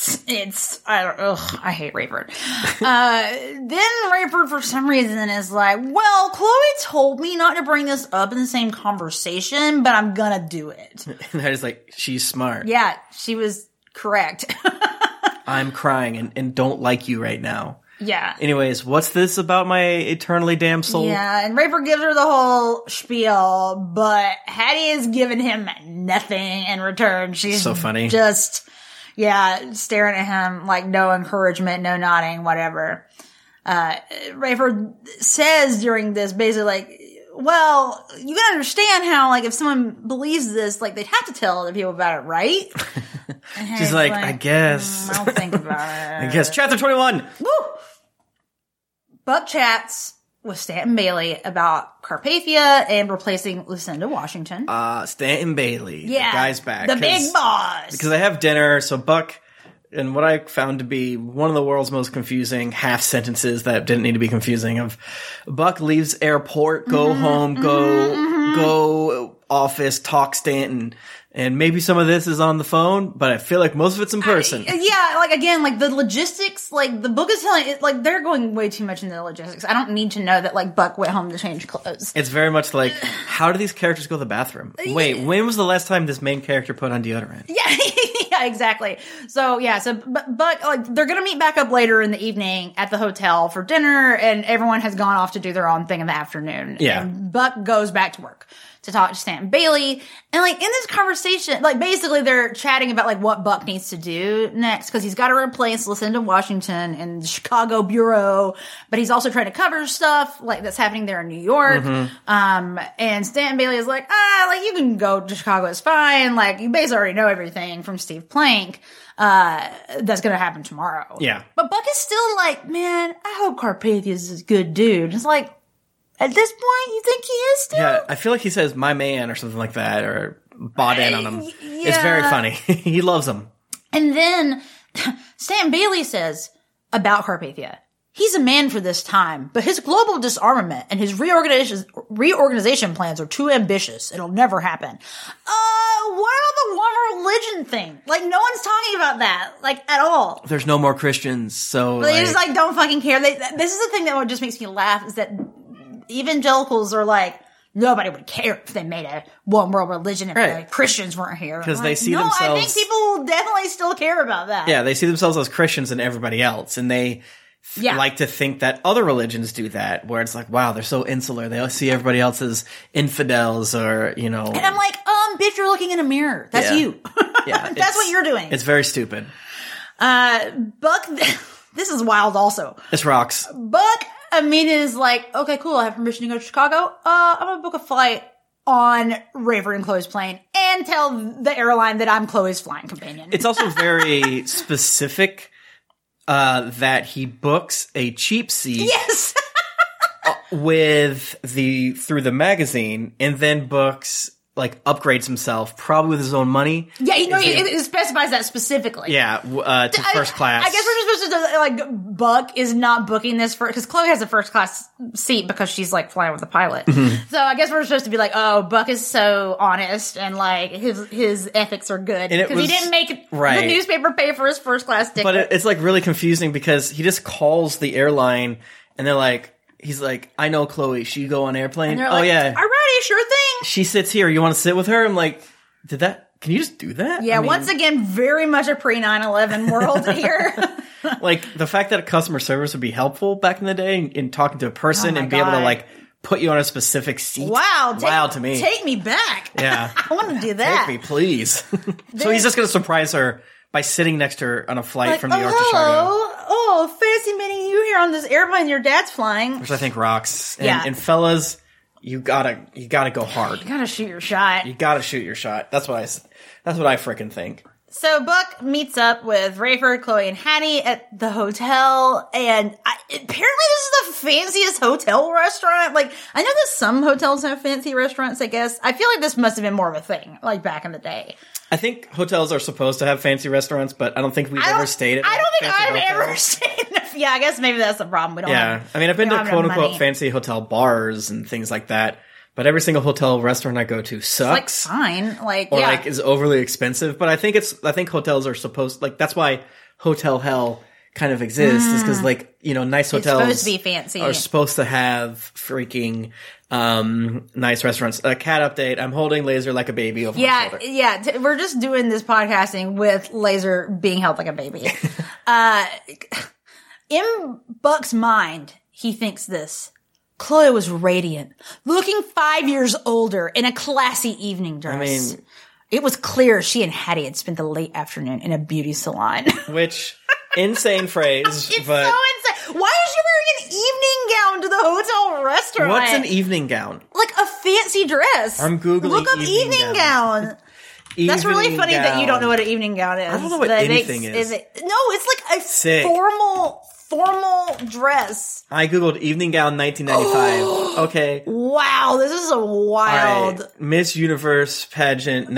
I hate Rayford. Then Rayford, for some reason, is like, well, Chloe told me not to bring this up in the same conversation, but I'm gonna do it. And I was like, she's smart. Yeah, she was correct. I'm crying and don't like you right now. Yeah. Anyways, what's this about my eternally damned soul? Yeah, and Rayford gives her the whole spiel, but Hattie is giving him nothing in return. She's so funny. Just, staring at him like no encouragement, no nodding, whatever. Rayford says during this basically like, well, you gotta understand how, like, if someone believes this, like, they'd have to tell other people about it, right? She's like, I guess. I'll think about it. I guess. Chapter 21! Woo! Buck chats with Stanton Bailey about Carpathia and replacing Lucinda Washington. Stanton Bailey. Yeah. The guy's back. The big boss. Because they have dinner, so Buck, and what I found to be one of the world's most confusing half sentences that didn't need to be confusing of Buck leaves airport, go home, go office, talk Stanton. And maybe some of this is on the phone, but I feel like most of it's in person. The logistics, like, the book is telling it, like, they're going way too much into the logistics. I don't need to know that, like, Buck went home to change clothes. It's very much like, how do these characters go to the bathroom? Wait, when was the last time this main character put on deodorant? Yeah, exactly. So Buck, like, they're gonna meet back up later in the evening at the hotel for dinner, and everyone has gone off to do their own thing in the afternoon. Yeah. And Buck goes back to work to talk to Stanton Bailey. And, like, in this conversation, like, basically they're chatting about, like, what Buck needs to do next, because he's got to replace Lucinda Washington in the Chicago bureau, but he's also trying to cover stuff, like, that's happening there in New York. And Stanton Bailey is like, you can go to Chicago, it's fine. Like, you basically already know everything from Steve Plank. That's gonna happen tomorrow. Yeah. But Buck is still like, man, I hope Carpathia's a good dude. It's like, at this point, you think he is still? Yeah, I feel like he says "my man" or something like that, or bought in on him. Yeah. It's very funny. He loves him. And then Stanton Bailey says about Carpathia, he's a man for this time, but his global disarmament and his reorganization plans are too ambitious. It'll never happen. What are the one religion thing? Like, no one's talking about that, like, at all. There's no more Christians, so They just, like, don't fucking care. This is the thing that just makes me laugh, is that evangelicals are like, nobody would care if they made a one world religion if the Christians weren't here. Because like, they see I themselves. think people will definitely still care about that. Yeah, they see themselves as Christians and everybody else, and they like to think that other religions do that, where it's like, wow, they're so insular. They see everybody else as infidels, or, you know. And I'm like, bitch, you're looking in a mirror. That's you. Yeah, that's what you're doing. It's very stupid. Buck, this is wild also. This rocks. Buck immediately is like, okay, cool, I have permission to go to Chicago. I'm gonna book a flight on Rayford and Chloe's plane and tell the airline that I'm Chloe's flying companion. It's also very specific that he books a cheap seat. Yes. through the magazine, and then books, like, upgrades himself, probably with his own money. Yeah, it specifies that specifically. Yeah, to first class. I guess we're just supposed like Buck is not booking this because Chloe has a first class seat because she's like flying with the pilot. So I guess we're supposed to be like, oh, Buck is so honest and like his ethics are good because he didn't make the newspaper pay for his first class ticket. But it's like really confusing because he just calls the airline and they're like, he's like, I know Chloe. She go on airplane. Oh like, yeah, alrighty, sure thing. She sits here. You want to sit with her? I'm like, can you just do that? Yeah, once again, very much a pre 9/11 world here. Like the fact that customer service would be helpful back in the day in talking to a person and be able to like put you on a specific seat. Wow, to me. Take me back. Yeah. I want to do that. Take me, please. So he's just going to surprise her by sitting next to her on a flight from New York to Chicago. Oh, fancy meeting you here on this airplane your dad's flying. Which I think rocks. And fellas, you gotta go hard. You gotta shoot your shot. You gotta shoot your shot. That's what I freaking think. So Buck meets up with Rayford, Chloe, and Hattie at the hotel, and apparently this is the fanciest hotel restaurant. Like, I know that some hotels have fancy restaurants, I guess. I feel like this must have been more of a thing, like back in the day. I think hotels are supposed to have fancy restaurants, but I don't think we've ever stayed at I don't think I've hotel. ever stayed in a, yeah, I guess maybe that's the problem. We don't have, I mean, I've been to quote-unquote fancy hotel bars and things like that, but every single hotel restaurant I go to sucks. Like, fine. Like, or like is overly expensive. But I think hotels are supposed, like, that's why hotel hell kind of exists, is because, like, you know, nice hotels supposed to be fancy. Are supposed to have freaking nice restaurants. A cat update. I'm holding Laser like a baby over my shoulder. Yeah, we're just doing this podcasting with Laser being held like a baby. In Buck's mind, he thinks this. Chloe was radiant, looking 5 years older in a classy evening dress. I mean, it was clear she and Hattie had spent the late afternoon in a beauty salon. Which, insane phrase. It's but so insane. Why is she wearing an evening gown to the hotel restaurant? What's an evening gown? Like a fancy dress. I'm Googling Look up evening gown. That's really funny that you don't know what an evening gown is. I don't know what anything is. No, it's like a formal dress. I googled evening gown 1995. Okay. Wow, this is a wild. Right. Miss Universe pageant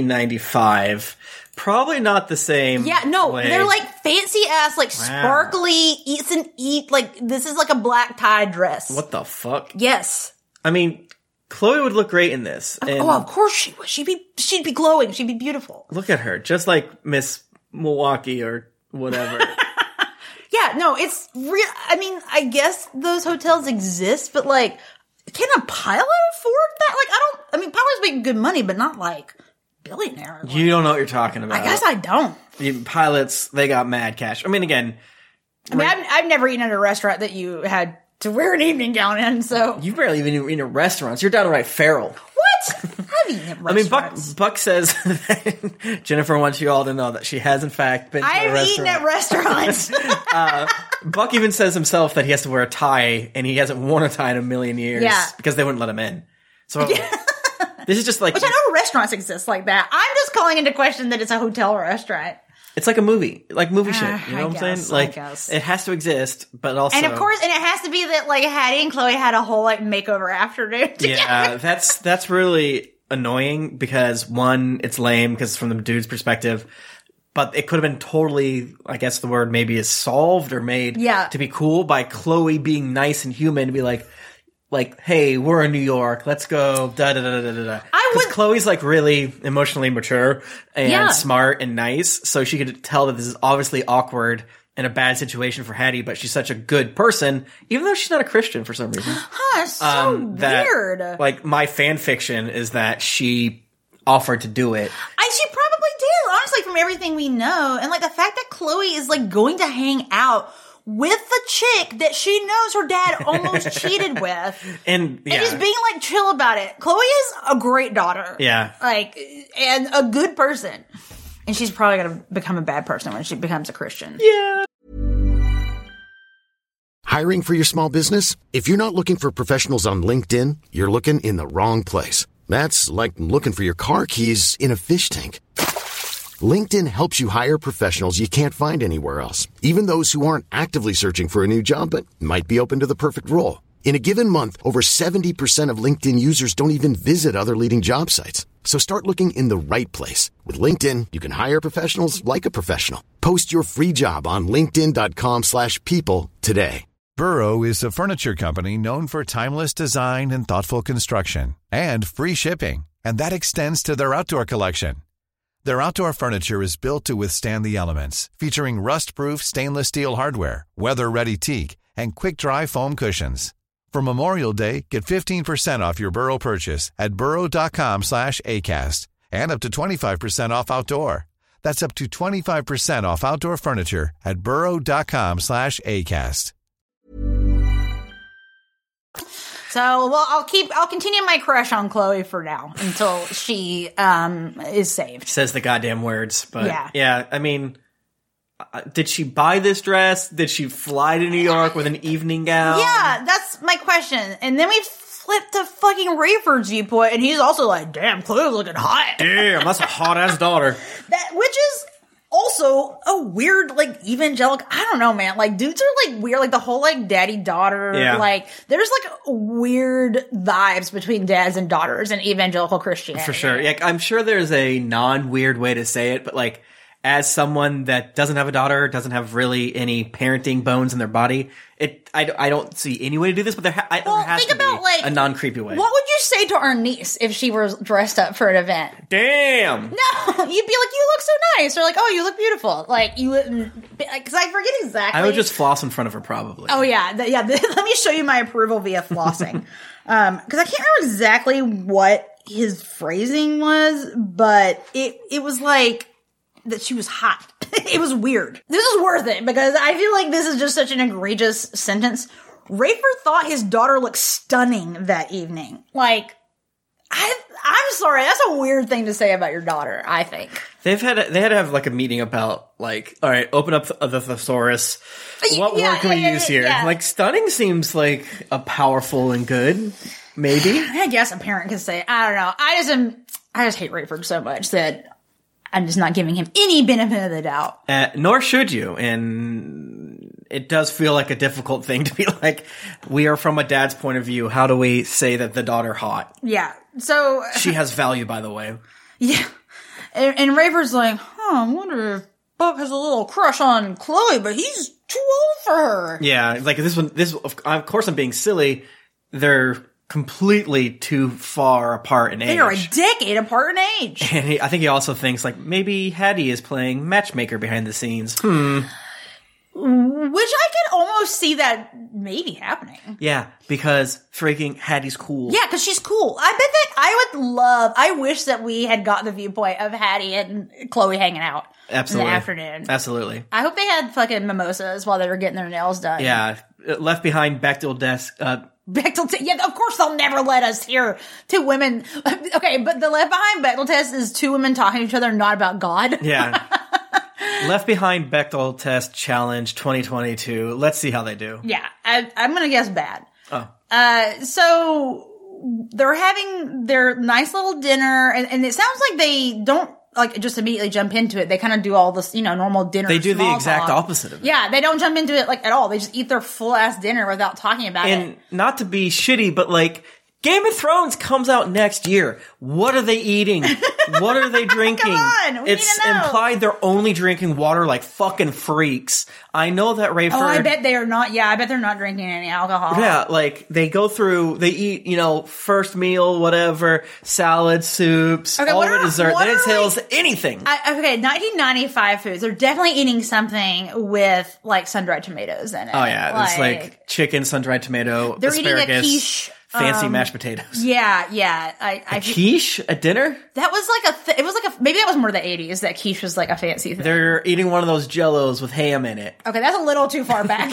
1995. Probably not the same. Yeah, no, way. they're like fancy ass, like sparkly, like this is like a black tie dress. What the fuck? Yes. I mean, Chloe would look great in this. Oh, of course she would. She'd be glowing. She'd be beautiful. Look at her, just like Miss Milwaukee or whatever. Yeah, no, it's real. I mean, I guess those hotels exist, but like, can a pilot afford that? Like, pilots make good money, but not like billionaire. You don't know what you're talking about. I guess I don't. Pilots, they got mad cash. I mean, again. I've never eaten at a restaurant that you had to wear an evening gown in, so. You've barely even eaten at restaurants. You're downright feral. What? I've eaten at restaurants. I mean, Buck says that Jennifer wants you all to know that she has, in fact, been to a restaurant. I've eaten at restaurants. Buck even says himself that he has to wear a tie, and he hasn't worn a tie in a million years because they wouldn't let him in. So this is just like... Which I know restaurants exist like that. I'm just calling into question that it's a hotel restaurant. It's like a movie. Like movie shit. You know what I'm saying? Like, I guess. It has to exist, but also... And of course, and it has to be that, like, Hattie and Chloe had a whole, like, makeover afternoon together. Yeah, that's really annoying because, one, it's lame because from the dude's perspective, but it could have been totally, I guess the word maybe is solved or made to be cool by Chloe being nice and human to be like, hey, we're in New York, let's go, da-da-da-da-da-da. Because Chloe's, like, really emotionally mature and smart and nice, so she could tell that this is obviously awkward and a bad situation for Hattie, but she's such a good person, even though she's not a Christian for some reason. Huh, so weird. Like, my fan fiction is that she offered to do it. She probably did, honestly, from everything we know. And, like, the fact that Chloe is, like, going to hang out with the chick that she knows her dad almost cheated with. And just being, like, chill about it. Chloe is a great daughter. Yeah. Like, and a good person. And she's probably going to become a bad person when she becomes a Christian. Yeah. Hiring for your small business? If you're not looking for professionals on LinkedIn, you're looking in the wrong place. That's like looking for your car keys in a fish tank. LinkedIn helps you hire professionals you can't find anywhere else, even those who aren't actively searching for a new job but might be open to the perfect role. In a given month, over 70% of LinkedIn users don't even visit other leading job sites. So start looking in the right place. With LinkedIn, you can hire professionals like a professional. Post your free job on linkedin.com/people today. Burrow is a furniture company known for timeless design and thoughtful construction and free shipping, and that extends to their outdoor collection. Their outdoor furniture is built to withstand the elements, featuring rust-proof stainless steel hardware, weather-ready teak, and quick-dry foam cushions. For Memorial Day, get 15% off your Burrow purchase at burrow.com/ACAST and up to 25% off outdoor. That's up to 25% off outdoor furniture at burrow.com/ACAST. So, well, I'll continue my crush on Chloe for now until she is saved. Says the goddamn words, but yeah, I mean, did she buy this dress? Did she fly to New York with an evening gown? Yeah, that's my question. And then we flip to fucking Rayford's viewpoint, and he's also like, "Damn, Chloe's looking hot." Damn, that's a hot ass daughter. Which is also a weird, like, evangelical. I don't know, man. Like, dudes are like weird, like the whole like daddy daughter. Yeah. Like, there's like weird vibes between dads and daughters in evangelical Christianity. For sure. Yeah, I'm sure there's a non-weird way to say it, but like, as someone that doesn't have a daughter, doesn't have really any parenting bones in their body, I don't see any way to do this, but there has to be a non-creepy way. What would you say to our niece if she was dressed up for an event? Damn! No! You'd be like, "You look so nice," or like, "Oh, you look beautiful." Like, you wouldn't, because I forget exactly. I would just floss in front of her, probably. Oh, yeah. Let me show you my approval via flossing. Because I can't remember exactly what his phrasing was, but it was like, that she was hot. It was weird. This is worth it because I feel like this is just such an egregious sentence. Rayford thought his daughter looked stunning that evening. Like, I'm sorry, that's a weird thing to say about your daughter, I think. They had to have like a meeting about like, all right, open up the thesaurus. What word can we use here? Yeah. Like, stunning seems like a powerful and good, maybe. I guess a parent could say, I don't know. I just hate Rayford so much that I'm just not giving him any benefit of the doubt. Nor should you. And it does feel like a difficult thing to be like, we are from a dad's point of view. How do we say that the daughter hot? Yeah. So she has value, by the way. Yeah. And Rayford's like, I wonder if Buck has a little crush on Chloe, but he's too old for her. Yeah. Like of course I'm being silly. They're completely too far apart in age. They are a decade apart in age. And I think he also thinks, like, maybe Hattie is playing matchmaker behind the scenes. Which I can almost see that maybe happening. Yeah, because freaking Hattie's cool. Yeah, because she's cool. I bet that I wish that we had got the viewpoint of Hattie and Chloe hanging out Absolutely. in the afternoon. Absolutely. I hope they had fucking mimosas while they were getting their nails done. Yeah. Left Behind Bechdel desk. Yeah, of course they'll never let us hear two women. Okay, but the Left Behind Bechdel test is two women talking to each other, not about God. Yeah. Left Behind Bechdel test challenge 2022. Let's see how they do. Yeah, I'm gonna guess bad. Oh. So they're having their nice little dinner, and it sounds like they don't like just immediately jump into it. They kind of do all this, normal dinner. They do the small exact talk. opposite of it. Yeah, they don't jump into it like at all. They just eat their full ass dinner without talking about it. And not to be shitty, but like, Game of Thrones comes out next year. What are they eating? What are they drinking? Come on, we it's need to know. implied they're only drinking water like fucking freaks. I know that Rayford. Oh, I bet they are not. Yeah, I bet they're not drinking any alcohol. Yeah, like they eat, first meal, whatever, salad, soups, Okay, all what the are- dessert. what Then it are, tells like- anything. Okay, 1995 foods. They're definitely eating something with like sun-dried tomatoes in it. Oh yeah, it's like chicken, sun-dried tomato, they're asparagus, eating a quiche. fancy mashed potatoes. Yeah. A quiche at dinner? That was like it was like maybe that was more the 80s. That quiche was like a fancy thing. They're eating one of those Jellos with ham in it. Okay, that's a little too far back.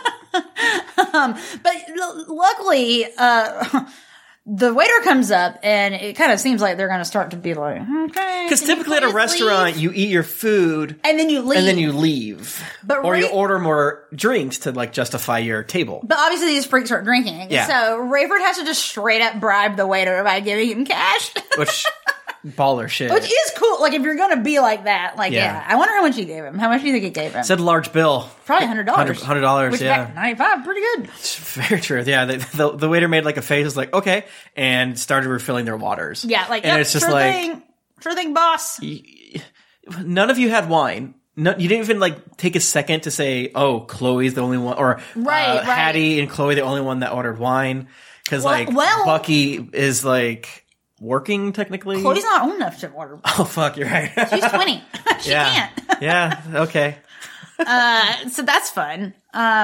But luckily, the waiter comes up, and it kind of seems like they're going to start to be like, okay. Because typically at a restaurant, you eat your food and then you leave. But or you order more drinks to like justify your table. But obviously these freaks aren't drinking. Yeah. So Rayford has to just straight up bribe the waiter by giving him cash. Which baller shit. Which is cool. Like, if you're gonna be like that, like, Yeah. yeah. I wonder how much he gave him. How much do you think he gave him? Said large bill. Probably $100. $100, Which yeah. back in 95, pretty good. It's very true. Yeah, the waiter made like a face, was like, okay, and started refilling their waters. Yeah, like, and yep, it's just sure like, thing. Sure thing, boss. none of you had wine. No, you didn't even like take a second to say, "Oh, Chloe's the only one," or Right. Hattie and Chloe the only one that ordered wine, because well- Bucky is like working technically. Chloe's not old enough to order. Oh fuck, you're right. She's 20. She yeah, can't. yeah, okay. So that's fun.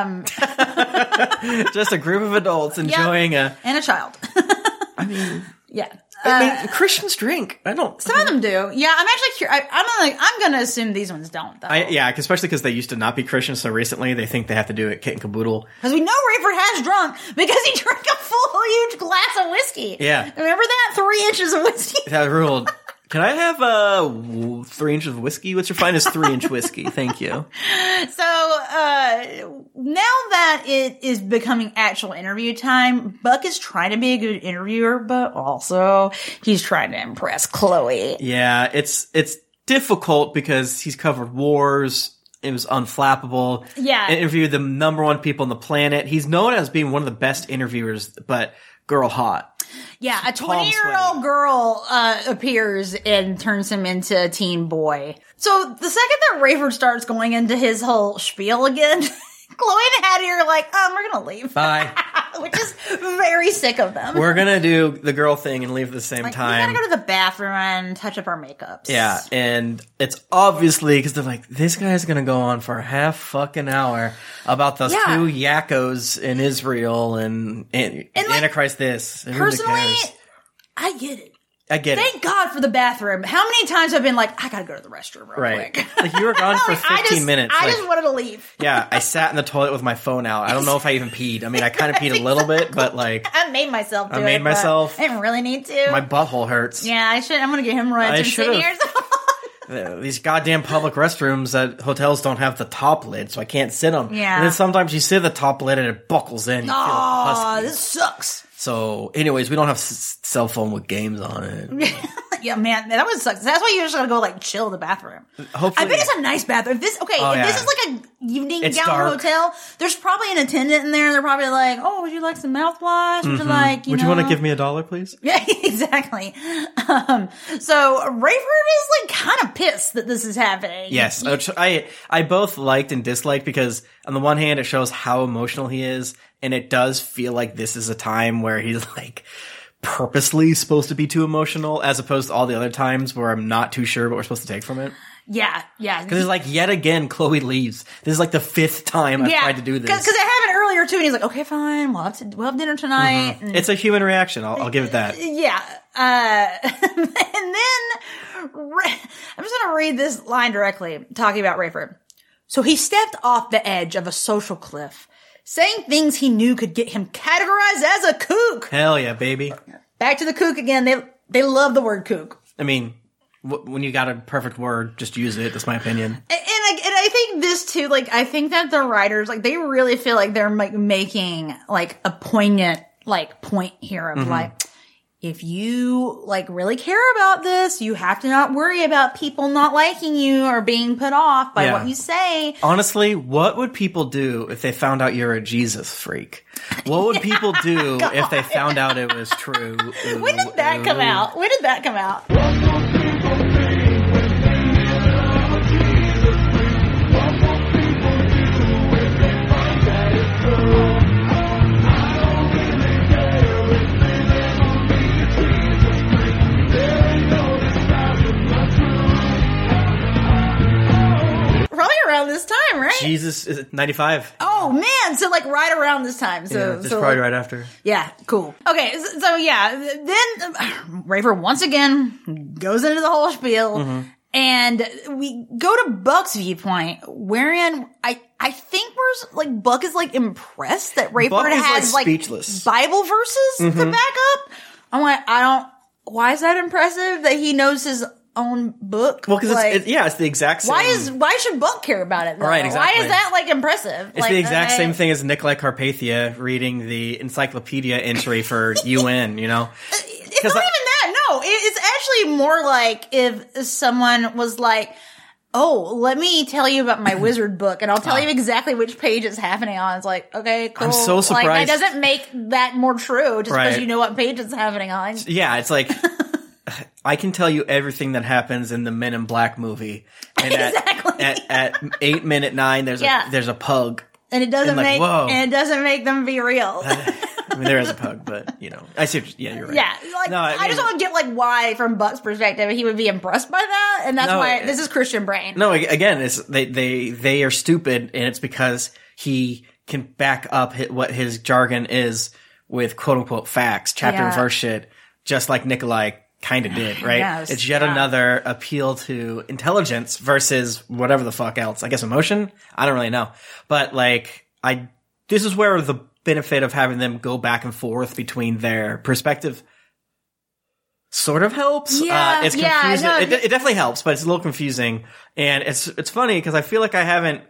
Just a group of adults enjoying And a child. I mean, Yeah. Christians drink. I don't. Some of them do. Yeah, I'm actually curious. I'm going to assume these ones don't, though. Yeah, especially because they used to not be Christians, so recently they think they have to do it kit and caboodle. Because we know Rayford has drunk because he drank a full, huge glass of whiskey. Yeah. Remember that? 3 inches of whiskey? That ruled. Can I have 3 inches of whiskey? What's your finest 3-inch whiskey? Thank you. So, now that it is becoming actual interview time, Buck is trying to be a good interviewer, but also he's trying to impress Chloe. Yeah, it's difficult because he's covered wars. It was unflappable. Yeah. Interviewed the number one people on the planet. He's known as being one of the best interviewers, but girl hot. Yeah, a Palm 20-year-old girl appears and turns him into a teen boy. So the second that Rayford starts going into his whole spiel again, Chloe and Hattie are like, we're gonna leave. Bye. Which is very sick of them. We're gonna do the girl thing and leave at the same like, time. we gotta go to the bathroom and touch up our makeups. Yeah, and it's obviously because they're like, this guy's gonna go on for a half fucking hour about those 2 yakkos in Israel and like, Antichrist this. And who Personally, cares? I get it. I get it. Thank God for the bathroom. How many times have I been like, I gotta go to the restroom real Right. quick. Like, you were gone for Like, 15 minutes. I Like, just wanted to leave. yeah, I sat in the toilet with my phone out. I don't know if I even peed. I mean, I kind of peed a little bit, but like, I made myself do it. I made but myself. I didn't really need to. my butthole hurts. Yeah, I should. I'm gonna get him right I in should've. 10 years. These goddamn public restrooms at hotels don't have the top lid, so I can't sit on them. Yeah. And then sometimes you sit at the top lid and it buckles in. You feel Oh, husky. this sucks. So, anyways, we don't have cell phone with games on it. Yeah, man, that would suck. That's why you just gotta go like chill in the bathroom. Hopefully, I bet it's a nice bathroom. If this is like a evening It's gown dark. hotel, there's probably an attendant in there. They're probably like, "Oh, would you like some mouthwash? Would you like, Would you want to give me $1, please? Yeah, exactly. So Rayford is like kind of pissed that this is happening. Yes, which I both liked and disliked because on the one hand, it shows how emotional he is, and it does feel like this is a time where he's like purposely supposed to be too emotional, as opposed to all the other times where I'm not too sure what we're supposed to take from it. Yeah. Because it's like, yet again, Chloe leaves. This is like the 5th time I've tried to do this. Because it happened earlier too, and he's like, "Okay, fine, we'll have dinner tonight." And It's a human reaction. I'll give it that. yeah. And then I'm just going to read this line directly, talking about Rayford. So he stepped off the edge of a social cliff, saying things he knew could get him categorized as a kook. Hell yeah, baby. Back to the kook again. They love the word kook. I mean, when you got a perfect word, just use it. That's my opinion. And I think this too, like, I think that the writers, like, they really feel like they're like making like a poignant like point here of like, if you like really care about this, you have to not worry about people not liking you or being put off by Yeah. what you say. Honestly, what would people do if they found out you're a Jesus freak? What would people do if they found out it was true? When did that come out? When did that come out? Probably around this time, right? Jesus is it 95. Oh man, so like right around this time. So Yeah, just so probably like, right after. yeah, cool. Okay, so yeah, then Rayford once again goes into the whole spiel, and we go to Buck's viewpoint, wherein I think we're like Buck is like impressed that Rayford Buck is, has like, like speechless. Bible verses to back up. I'm like, why is that impressive that he knows his own book? Well, because like, it's the exact same. why should Buck care about it? Though? Right, exactly. Why is that like impressive? It's the exact same thing as Nikolai Carpathia reading the encyclopedia entry for UN, you know? It's not even that. No, it's actually more like if someone was like, oh, let me tell you about my wizard book, and I'll tell you exactly which page it's happening on. It's like, okay, cool. I'm so surprised. Like, that doesn't make that more true just because Right. you know what page it's happening on. Yeah, it's like I can tell you everything that happens in the Men in Black movie. And Exactly. at 8 minute 9, there's a pug. And it doesn't And, whoa. make them be real. I mean, there is a pug, but I see. You're right. Yeah, like No, I just don't get like why, from Buck's perspective, he would be impressed by that, and that's why this is Christian brain. No, again, it's they are stupid, and it's because he can back up what his jargon is with quote unquote facts, chapter and verse shit, just like Nikolai kind of did, right? Yes, it's yet another appeal to intelligence versus whatever the fuck else. I guess emotion. I don't really know, but this is where the benefit of having them go back and forth between their perspective sort of helps. Yeah, It's confusing. no, It definitely helps, but it's a little confusing. And it's funny because I feel like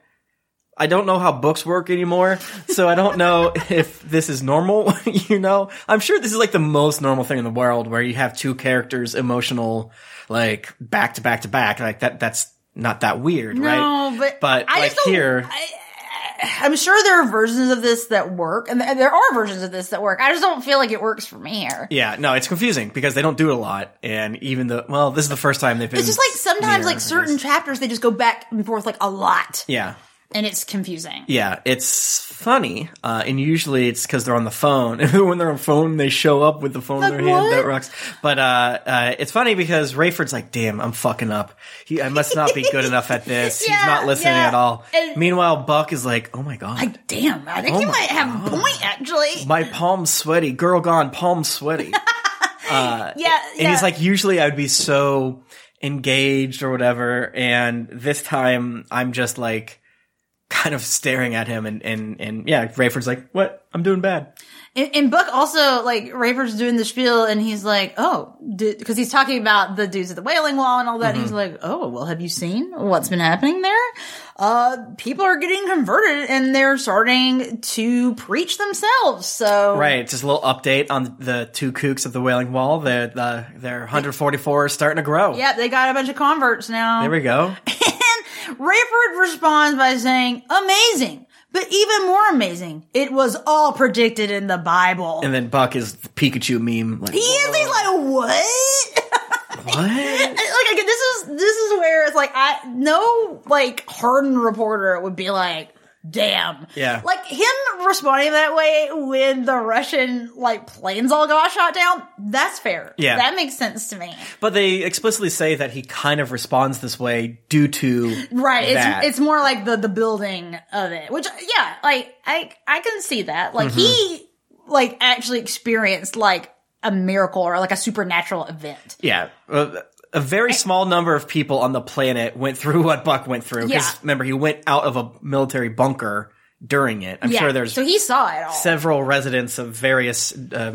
I don't know how books work anymore, so I don't know if this is normal, you know? I'm sure this is like the most normal thing in the world where you have two characters emotional, like back to back to back. Like that's not that weird, right? No, but I like here. I'm sure there are versions of this that work, and there are versions of this that work. I just don't feel like it works for me here. Yeah, no, it's confusing because they don't do it a lot, and even this is the first time they've been. It's just like sometimes, near like certain this. chapters, they just go back and forth like a lot. Yeah. And it's confusing. Yeah, it's funny, and usually it's because they're on the phone. And when they're on the phone, they show up with the phone in their hand. That rocks. But it's funny because Rayford's like, "Damn, I'm fucking up. I must not be good enough at this. He's not listening at all." And meanwhile, Buck is like, "Oh my god, like, damn, I think you might have a point, actually. my palm's sweaty. Girl gone, palm sweaty." Yeah, And he's like, "Usually I'd be so engaged or whatever, and this time I'm just like." Kind of staring at him and yeah, Rayford's like, what? I'm doing bad. And Buck also, like, Rayford's doing the spiel and he's like, oh, because he's talking about the dudes at the Wailing Wall and all that. And he's like, oh, well, have you seen what's been happening there? People are getting converted and they're starting to preach themselves. So. Right. Just a little update on the two kooks of the Wailing Wall. Their 144 is starting to grow. Yep. They got a bunch of converts now. There we go. And Rayford responds by saying, amazing. But even more amazing, it was all predicted in the Bible. And then Buck is the Pikachu meme. Like, He's like, what? what? Like, again, this is where it's like, no hardened reporter would be like, damn. Yeah. Like, him responding that way when the Russian, planes all got shot down, that's fair. Yeah. That makes sense to me. But they explicitly say that he kind of responds this way due to Right. that. It's more like the building of it, which, yeah, I can see that. Like, he, actually experienced, a miracle or, a supernatural event. Yeah. A very small number of people on the planet went through what Buck went through. Because remember, he went out of a military bunker during it. I'm sure there's so he saw it all. several residents of various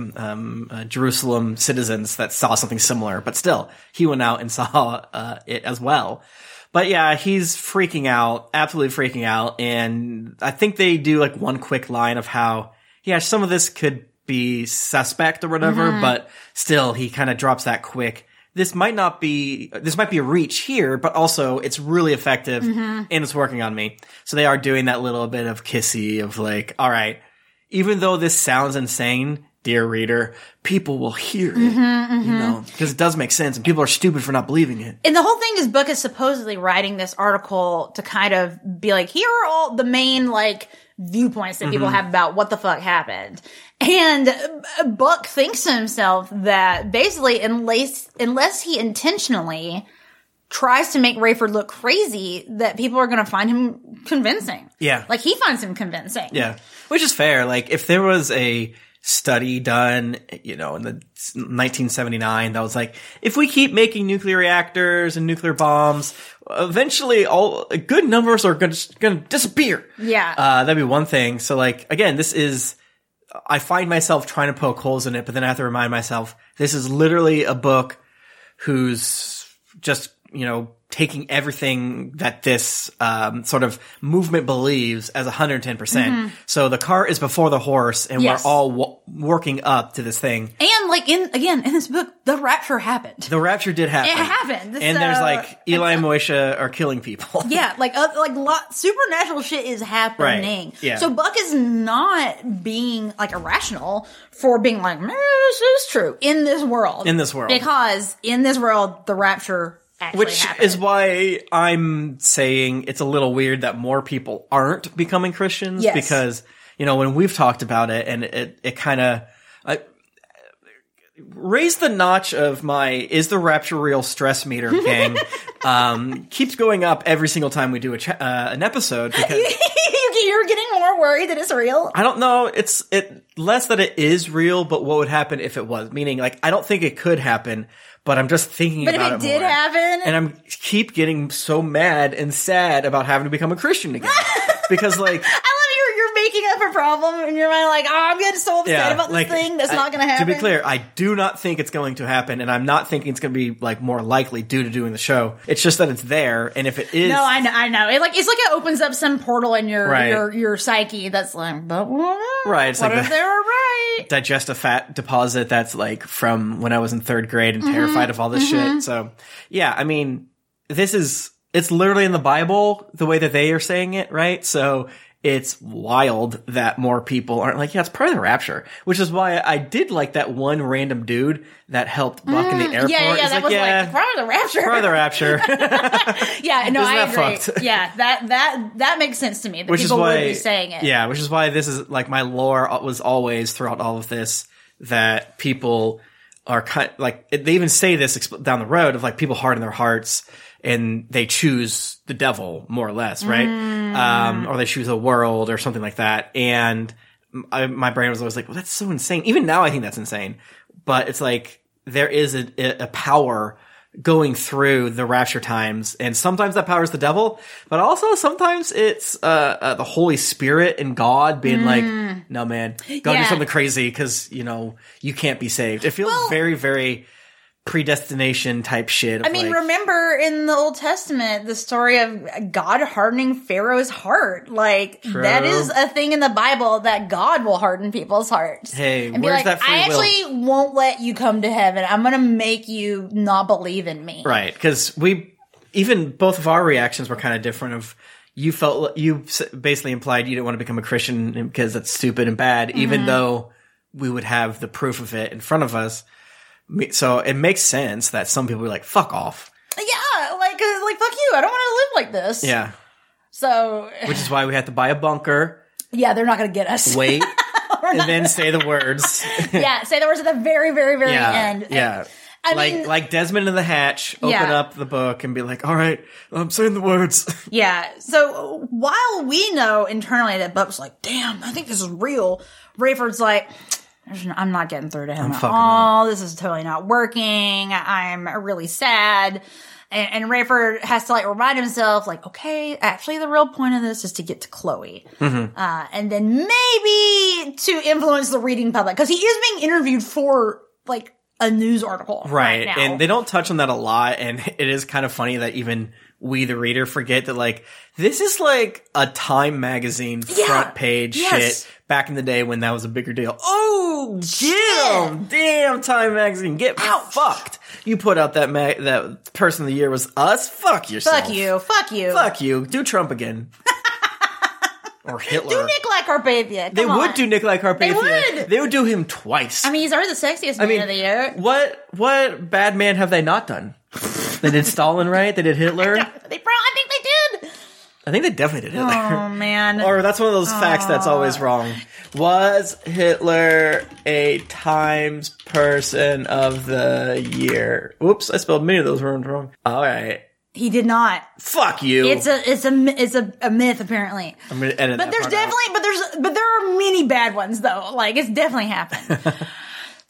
Jerusalem citizens that saw something similar. But still, he went out and saw it as well. But yeah, he's freaking out, absolutely freaking out. And I think they do one quick line of how, yeah, some of this could be suspect or whatever, but still he kind of drops that quick. This might be a reach here, but also it's really effective and it's working on me. So they are doing that little bit of kissy of all right, even though this sounds insane, dear reader, people will hear it, you know, because it does make sense and people are stupid for not believing it. And the whole thing is Buck is supposedly writing this article to kind of be like, here are all the main, viewpoints that people have about what the fuck happened. And Buck thinks to himself that basically unless he intentionally tries to make Rayford look crazy, that people are going to find him convincing. Yeah. He finds him convincing. Yeah. Which is fair. If there was a study done, in the 1979 that was if we keep making nuclear reactors and nuclear bombs, eventually good numbers are going to disappear. Yeah. That'd be one thing. So again, this is, I find myself trying to poke holes in it, but then I have to remind myself, this is literally a book whose just, taking everything that this sort of movement believes as 110%. So the cart is before the horse, and Yes. we're all working up to this thing. And like in this book, the rapture happened. The rapture did happen. It happened. And So- there's like Eli and Moishe are killing people. Yeah, like supernatural shit is happening. Right, yeah. So Buck is not being like irrational for being like, this is true in this world. In this world. Because in this world, the rapture actually Which happened. is why I'm saying it's a little weird that more people aren't becoming Christians. Yes. Because, when we've talked about it, and it kind of raised the notch of my "is the rapture real" stress meter, gang. Keeps going up every single time we do an episode, because You're getting more worried that it's real. I don't know. It's less that it is real, but what would happen if it was? Meaning, like, I don't think it could happen, but I'm just thinking But about if it it did more. happen, And I'm keep getting so mad and sad about having to become a Christian again. Because, like, I love you're making up a problem in your mind, like, oh, I'm getting so upset yeah, about this like, thing that's not going to happen. To be clear, I do not think it's going to happen, and I'm not thinking it's going to be, like, more likely due to doing the show. It's just that it's there, and if it is... No, I know. It's like it opens up some portal in your Right. your psyche that's like, but what? Right, it's What like if the- they were right? digest a fat deposit that's like from when I was in third grade Mm-hmm. and terrified of all this shit. So yeah, I mean, it's literally in the Bible the way that they are saying it, right? So it's wild that more people aren't like, yeah, it's part of the rapture, which is why I did like that one random dude that helped Buck in the airport. Yeah, He's that was like part of the rapture. part of the rapture. Yeah, no, Isn't I that agree. fucked? Yeah, that makes sense to me. That Which is people why, would be saying it. Yeah, which is why this is like my lore was always throughout all of this that people are like they even say this down the road of like people harden their hearts and they choose the devil more or less, right? Or they choose a world or something like that. And my brain was always like, well, that's so insane. Even now, I think that's insane. But it's like there is a power going through the rapture times, and sometimes that power is the devil, but also sometimes it's the Holy Spirit and God being like, no man, go do Yeah. something crazy because you can't be saved. It feels very, very predestination type shit of I mean, like, remember in the Old Testament, the story of God hardening Pharaoh's heart. Like, True. that is a thing in the Bible that God will harden people's hearts. Hey, and be where's like, that free I will? actually won't let you come to heaven. I'm going to make you not believe in me. right, because both of our reactions were kind of different. Of you basically implied you didn't want to become a Christian because that's stupid and bad, even though we would have the proof of it in front of us. So it makes sense that some people are like, fuck off. Yeah, like fuck you. I don't want to live like this. Yeah. So, Which is why we had to buy a bunker, yeah, they're not going to get us. wait, and then say the words. Yeah, say the words at the very, very, very Yeah. end. Yeah. I mean, like Desmond in the Hatch, open Yeah. up the book and be like, all right, I'm saying the words. yeah. So while we know internally that Buck's like, damn, I think this is real, Rayford's like, I'm not getting through to him at fucking all. This is totally not working. I'm really sad. And Rayford has to like remind himself, like, okay, actually the real point of this is to get to Chloe. And then maybe to influence the reading public. Because he is being interviewed for like a news article right now. And they don't touch on that a lot. And it is kind of funny that even we, the reader, forget that like, this is like a Time magazine front page Yes. shit back in the day when that was a bigger deal. Oh, damn Time magazine, get fucked. You put out that person of the year was us. Fuck yourself. Fuck you. Fuck you. Do Trump again. Or Hitler. Do Nikolai Carpathia. They Come would on. do Nikolai Carpathia. They would. They would do him twice. I mean, he's already the sexiest man of the year. What bad man have they not done? They did Stalin, right? They did Hitler. I think they did. I think they definitely did Hitler. Oh, man. Or that's one of those facts that's always wrong. Was Hitler a Times Person of the Year? Oops, I spelled many of those words wrong. All right. He did not. Fuck you. It's a myth, apparently. I'm gonna edit But that there's part definitely, out. but there are many bad ones though. Like it's definitely happened.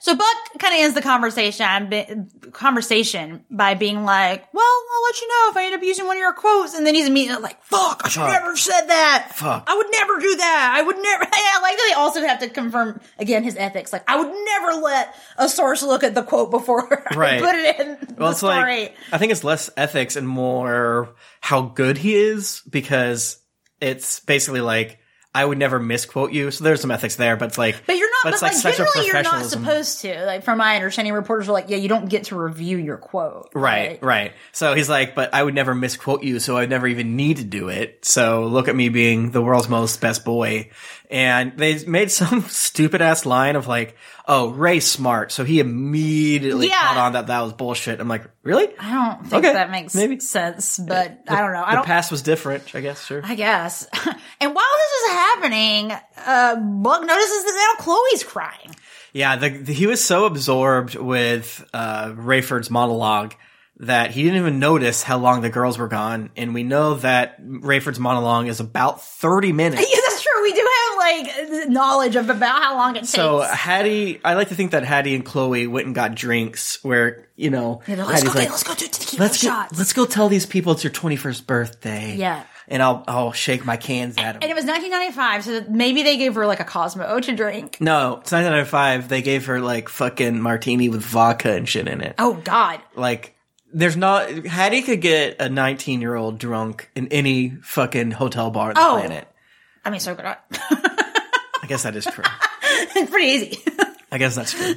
So Buck kind of ends the conversation by being like, well, I'll let you know if I end up using one of your quotes. And then he's immediately like, fuck, I should never have said that. Fuck. I would never do that. I would never. Yeah, like they also have to confirm, again, his ethics. Like, I would never let a source look at the quote before I put it in the story. Like, I think it's less ethics and more how good he is, because it's basically like, I would never misquote you. So there's some ethics there, but it's like, but you're not, but like such a generally you're not professionalism. supposed to. Like, from my understanding, reporters are like, yeah, you don't get to review your quote. Right. So he's like, but I would never misquote you, so I'd never even need to do it. So look at me being the world's most best boy. And they made some stupid ass line of like, oh, Ray's smart. So he immediately caught on that was bullshit. I'm like, really? I don't think that makes sense, but I don't know. The past was different, I guess, sure. I guess. And while this is happening, Buck notices that now Chloe's crying. Yeah, he was so absorbed with Rayford's monologue that he didn't even notice how long the girls were gone. And we know that Rayford's monologue is about 30 minutes. Yeah, that's true. We do have, like, knowledge of about how long it takes. So I like to think that Hattie and Chloe went and got drinks where, you know, let's go do tequila shots. Let's go tell these people it's your 21st birthday. Yeah. And I'll shake my cans at them. And it was 1995, so maybe they gave her, like, a Cosmo to drink. No, it's 1995. They gave her, like, fucking martini with vodka and shit in it. Oh, God. Like, Hattie could get a 19-year-old drunk in any fucking hotel bar on the planet. I mean, so could I. I guess that is true. It's pretty easy. I guess that's true.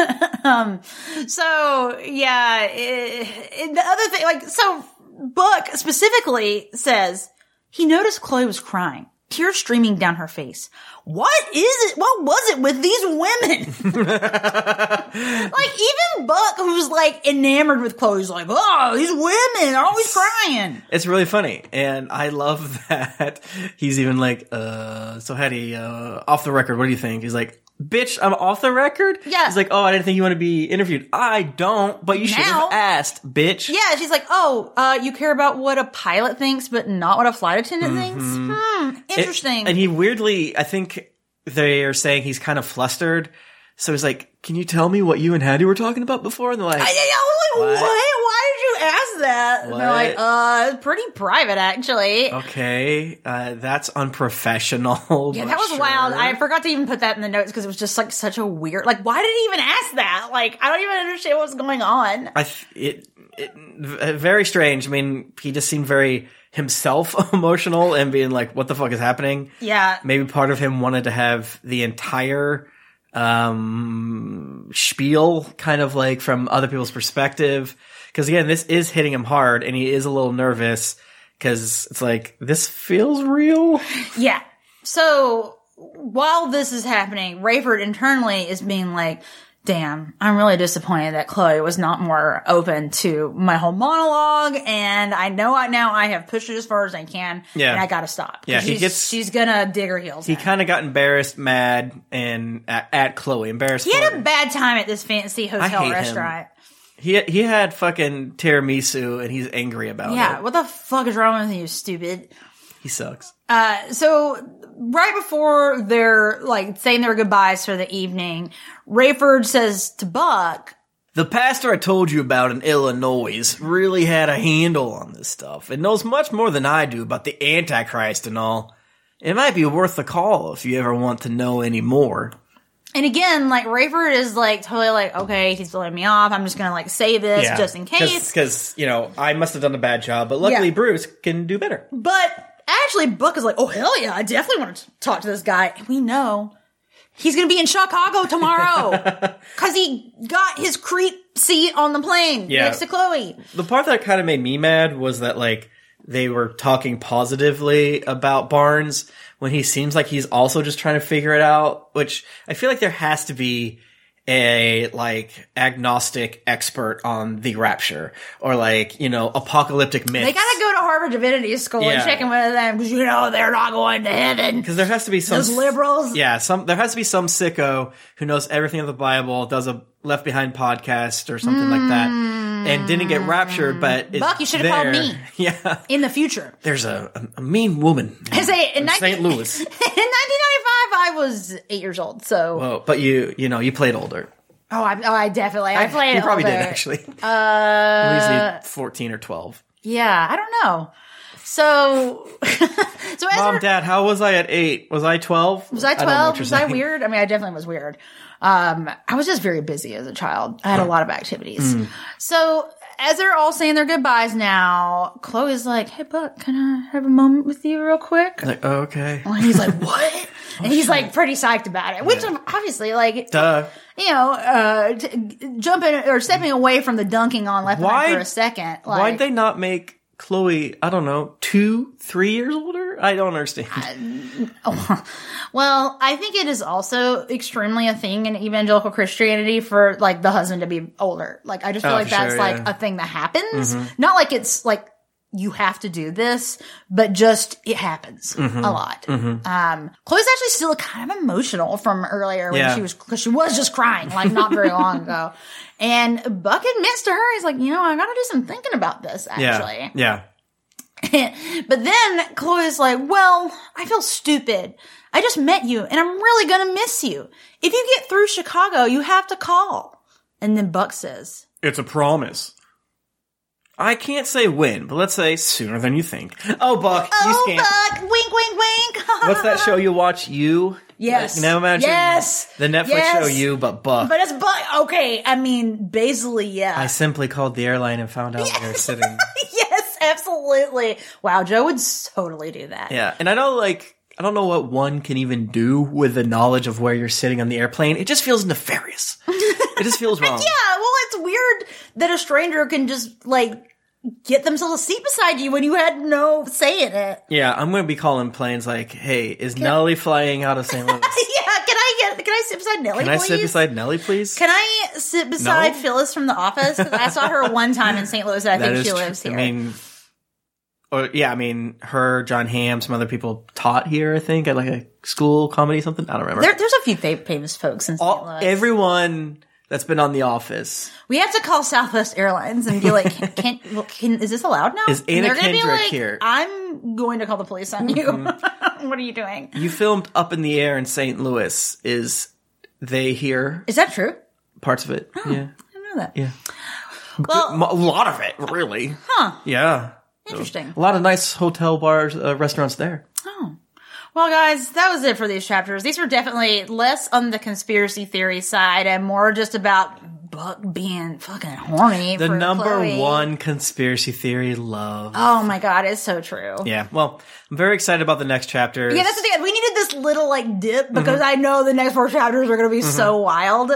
So, yeah, the other thing, like, so Buck specifically says he noticed Chloe was crying, tears streaming down her face. What was it with these women? Like, even Buck, who's like enamored with Chloe, is like, oh, these women are always crying. It's really funny. And I love that he's even like, so Hattie, off the record, what do you think? He's like, bitch, I'm off the record? Yeah. He's like, oh, I didn't think you want to be interviewed. I don't, but you should have asked, bitch. Yeah, she's like, oh, you care about what a pilot thinks, but not what a flight attendant thinks? Interesting. And he weirdly, I think they are saying he's kind of flustered. So he's like, can you tell me what you and Hattie were talking about before? And they're like, I was like, what? Why did you ask that? What? And they're like, it's pretty private, actually. Okay, that's unprofessional. Yeah, that was wild. I forgot to even put that in the notes because it was just like such a weird, like, why did he even ask that? Like, I don't even understand what's going on. It very strange. I mean, he just seemed very himself emotional and being like, what the fuck is happening? Yeah. Maybe part of him wanted to have the entire spiel kind of like from other people's perspective. Because again, this is hitting him hard and he is a little nervous because it's like, this feels real. Yeah. So while this is happening, Rayford internally is being like, damn, I'm really disappointed that Chloe was not more open to my whole monologue, and I know now I have pushed it as far as I can, and I gotta stop. Yeah, she's gonna dig her heels in. He kind of got embarrassed, mad, and at Chloe, embarrassed. He had a bad time at this fancy hotel restaurant. He had fucking tiramisu, and he's angry about it. Yeah, what the fuck is wrong with you, stupid? He sucks. So right before they're like saying their goodbyes for the evening, Rayford says to Buck, the pastor I told you about in Illinois really had a handle on this stuff and knows much more than I do about the Antichrist and all. It might be worth a call if you ever want to know any more. And again, like, Rayford is like totally like, okay, he's blowing me off. I'm just gonna like say this just in case. Because, you know, I must have done a bad job, but luckily Bruce can do better. But actually, Buck is like, oh, hell yeah, I definitely want to talk to this guy. And we know he's going to be in Chicago tomorrow because he got his creep seat on the plane next to Chloe. The part that kind of made me mad was that, like, they were talking positively about Barnes when he seems like he's also just trying to figure it out, which I feel like there has to be a, like, agnostic expert on the rapture or, like, you know, apocalyptic myths. They gotta go to Harvard Divinity School and check in with them because, you know, they're not going to heaven. Because there has to be some... Those liberals. Yeah, there has to be some sicko who knows everything of the Bible, does a Left Behind podcast or something like that, and didn't get raptured, but it's Buck, you should have called me. Yeah. In the future. There's a mean woman in St. Louis. In 1995, I was 8 years old, so... Well, but you play it older. I definitely. I played You it probably older. did, actually. At least 14 or 12. Yeah, I don't know. So as Mom, Dad, how was I at 8? Was I 12? Was I don't know what 12? you're Was I saying. weird? I mean, I definitely was weird. I was just very busy as a child. I had a lot of activities. So as they're all saying their goodbyes now, Chloe's like, hey, Buck, can I have a moment with you real quick? Like, oh, okay. And he's like, what? And he's like pretty psyched about it, which obviously like, Duh. you know, jumping or stepping away from the dunking on left Why- for a second. Like, Why'd they not make Chloe, I don't know, 2-3 years older? I don't understand. Well, I think it is also extremely a thing in evangelical Christianity for like the husband to be older. Like I just feel Oh, like for that's sure, like yeah. a thing that happens. Not like it's like you have to do this, but just it happens a lot. Chloe's actually still kind of emotional from earlier when Yeah. because she was just crying like not very long ago. And Buck admits to her, he's like, you know, I gotta do some thinking about this actually. Yeah. But then Chloe's like, well, I feel stupid. I just met you and I'm really going to miss you. If you get through Chicago, you have to call. And then Buck says, It's a promise. I can't say when, but let's say sooner than you think. Oh, Buck, you oh, scamp. Buck, wink, wink, wink. What's that show you watch? You? Yes. Like, now imagine Yes. the Netflix Yes. show You, but Buck. But it's Buck. Okay. I mean, basically, yeah. I simply called the airline and found out we were sitting. Yes, absolutely. Wow. Joe would totally do that. Yeah, and I know, like, I don't know what one can even do with the knowledge of where you're sitting on the airplane. It just feels nefarious. It just feels wrong. Yeah. Well, it's weird that a stranger can just like get themselves a seat beside you when you had no say in it. Yeah, I'm going to be calling planes like, hey, is Nellie flying out of St. Louis? Yeah, can I sit beside Nellie, Can I please? sit beside Nellie, please? Can I sit beside No? Phyllis from The Office? Because I saw her one time in St. Louis, and I think she lives here. I mean, her, John Hamm, some other people taught here, I think, at like a school comedy something. I don't remember. There's a few famous folks in St. Louis. Everyone that's been on The Office. We have to call Southwest Airlines and be like, is this allowed now? Is And Anna they're gonna be Kendrick like, here? I'm going to call the police on you. What are you doing? You filmed Up in the Air in St. Louis. Is they here? Is that true? Parts of it. Yeah. I didn't know that. Yeah. Well, A lot of it, really. huh. Yeah. Interesting. A lot of nice hotel bars, restaurants there. Oh. Well, guys, that was it for these chapters. These were definitely less on the conspiracy theory side and more just about Buck being fucking horny. The for number Chloe. one conspiracy theory, love. Oh my god, it's so true. Yeah. Well, I'm very excited about the next chapter. Yeah, that's the thing. We needed this little like dip because I know the next 4 chapters are going to be so wild.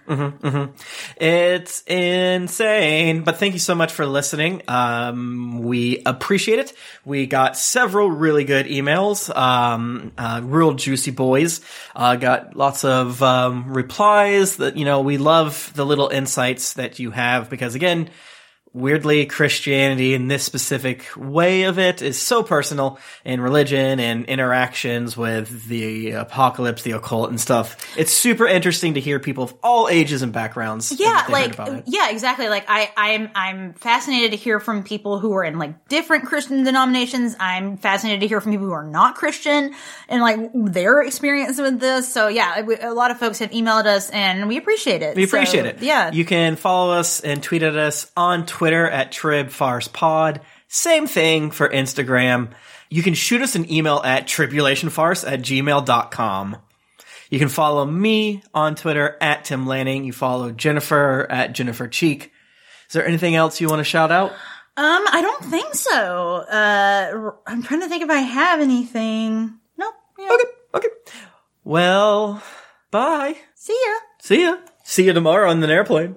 It's insane. But thank you so much for listening. We appreciate it. We got several really good emails. Real juicy boys. Got lots of replies that, you know, we love the little insights that you have because, again, weirdly, Christianity in this specific way of it is so personal in religion and interactions with the apocalypse, the occult and stuff. It's super interesting to hear people of all ages and backgrounds. Yeah, what they heard like about it. yeah, exactly. Like I'm fascinated to hear from people who are in like different Christian denominations. I'm fascinated to hear from people who are not Christian and like their experience with this. So yeah, a lot of folks have emailed us and we appreciate it. We appreciate it. Yeah. You can follow us and tweet at us on Twitter at TribFarcePod. Same thing for Instagram. You can shoot us an email at tribulationfarce@gmail.com. You can follow me on Twitter at Tim Lanning. You follow Jennifer at Jennifer Cheek. Is there anything else you want to shout out? I don't think so. I'm trying to think if I have anything. Nope. Yeah. Okay. Well, bye. See ya. See ya. See you tomorrow on an airplane.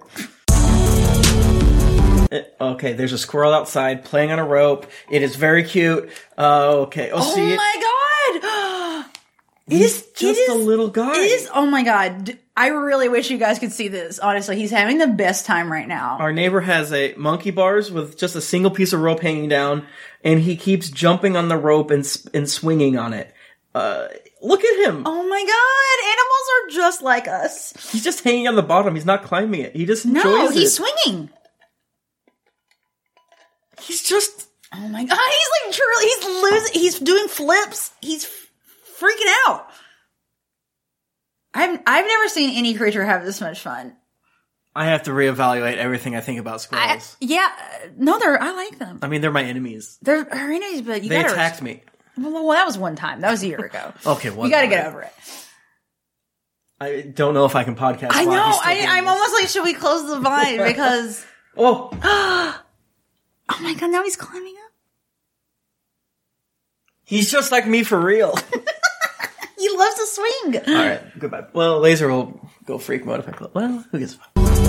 Okay, there's a squirrel outside playing on a rope. It is very cute. Okay. Oh see it. my god! He's just a little guy. It is. Oh my god! I really wish you guys could see this. Honestly, he's having the best time right now. Our neighbor has a monkey bars with just a single piece of rope hanging down, and he keeps jumping on the rope and swinging on it. Look at him. Oh my god! Animals are just like us. He's just hanging on the bottom. He's not climbing it. He just enjoys No, it. he's swinging. He's just. Oh my god! He's like truly. He's losing. He's doing flips. He's freaking out. I've never seen any creature have this much fun. I have to reevaluate everything I think about squirrels. I like them. I mean, they're my enemies. They're our enemies, but They attacked me. Well, that was one time. That was a year ago. Okay, you got to get over it. I don't know if I can podcast. I while know. he's still doing I'm this. almost like, should we close the vine? Because Oh, oh my god, now he's climbing up. he's just like me for real. He loves to swing. All right, goodbye. Well, Laser will go freak mode if I close. Well, who gives a fuck?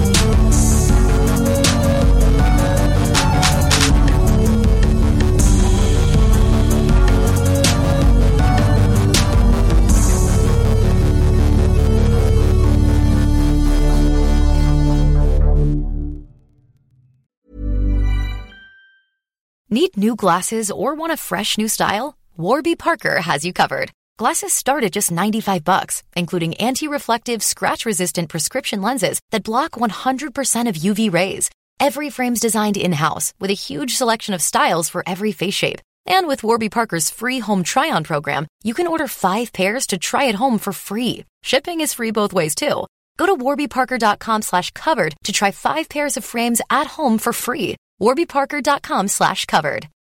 Need new glasses or want a fresh new style? Warby Parker has you covered. Glasses start at just $95, including anti-reflective, scratch-resistant prescription lenses that block 100% of UV rays. Every frame's designed in-house with a huge selection of styles for every face shape. And with Warby Parker's free home try-on program, you can order 5 pairs to try at home for free. Shipping is free both ways, too. Go to warbyparker.com/covered to try 5 pairs of frames at home for free. warbyparker.com/covered.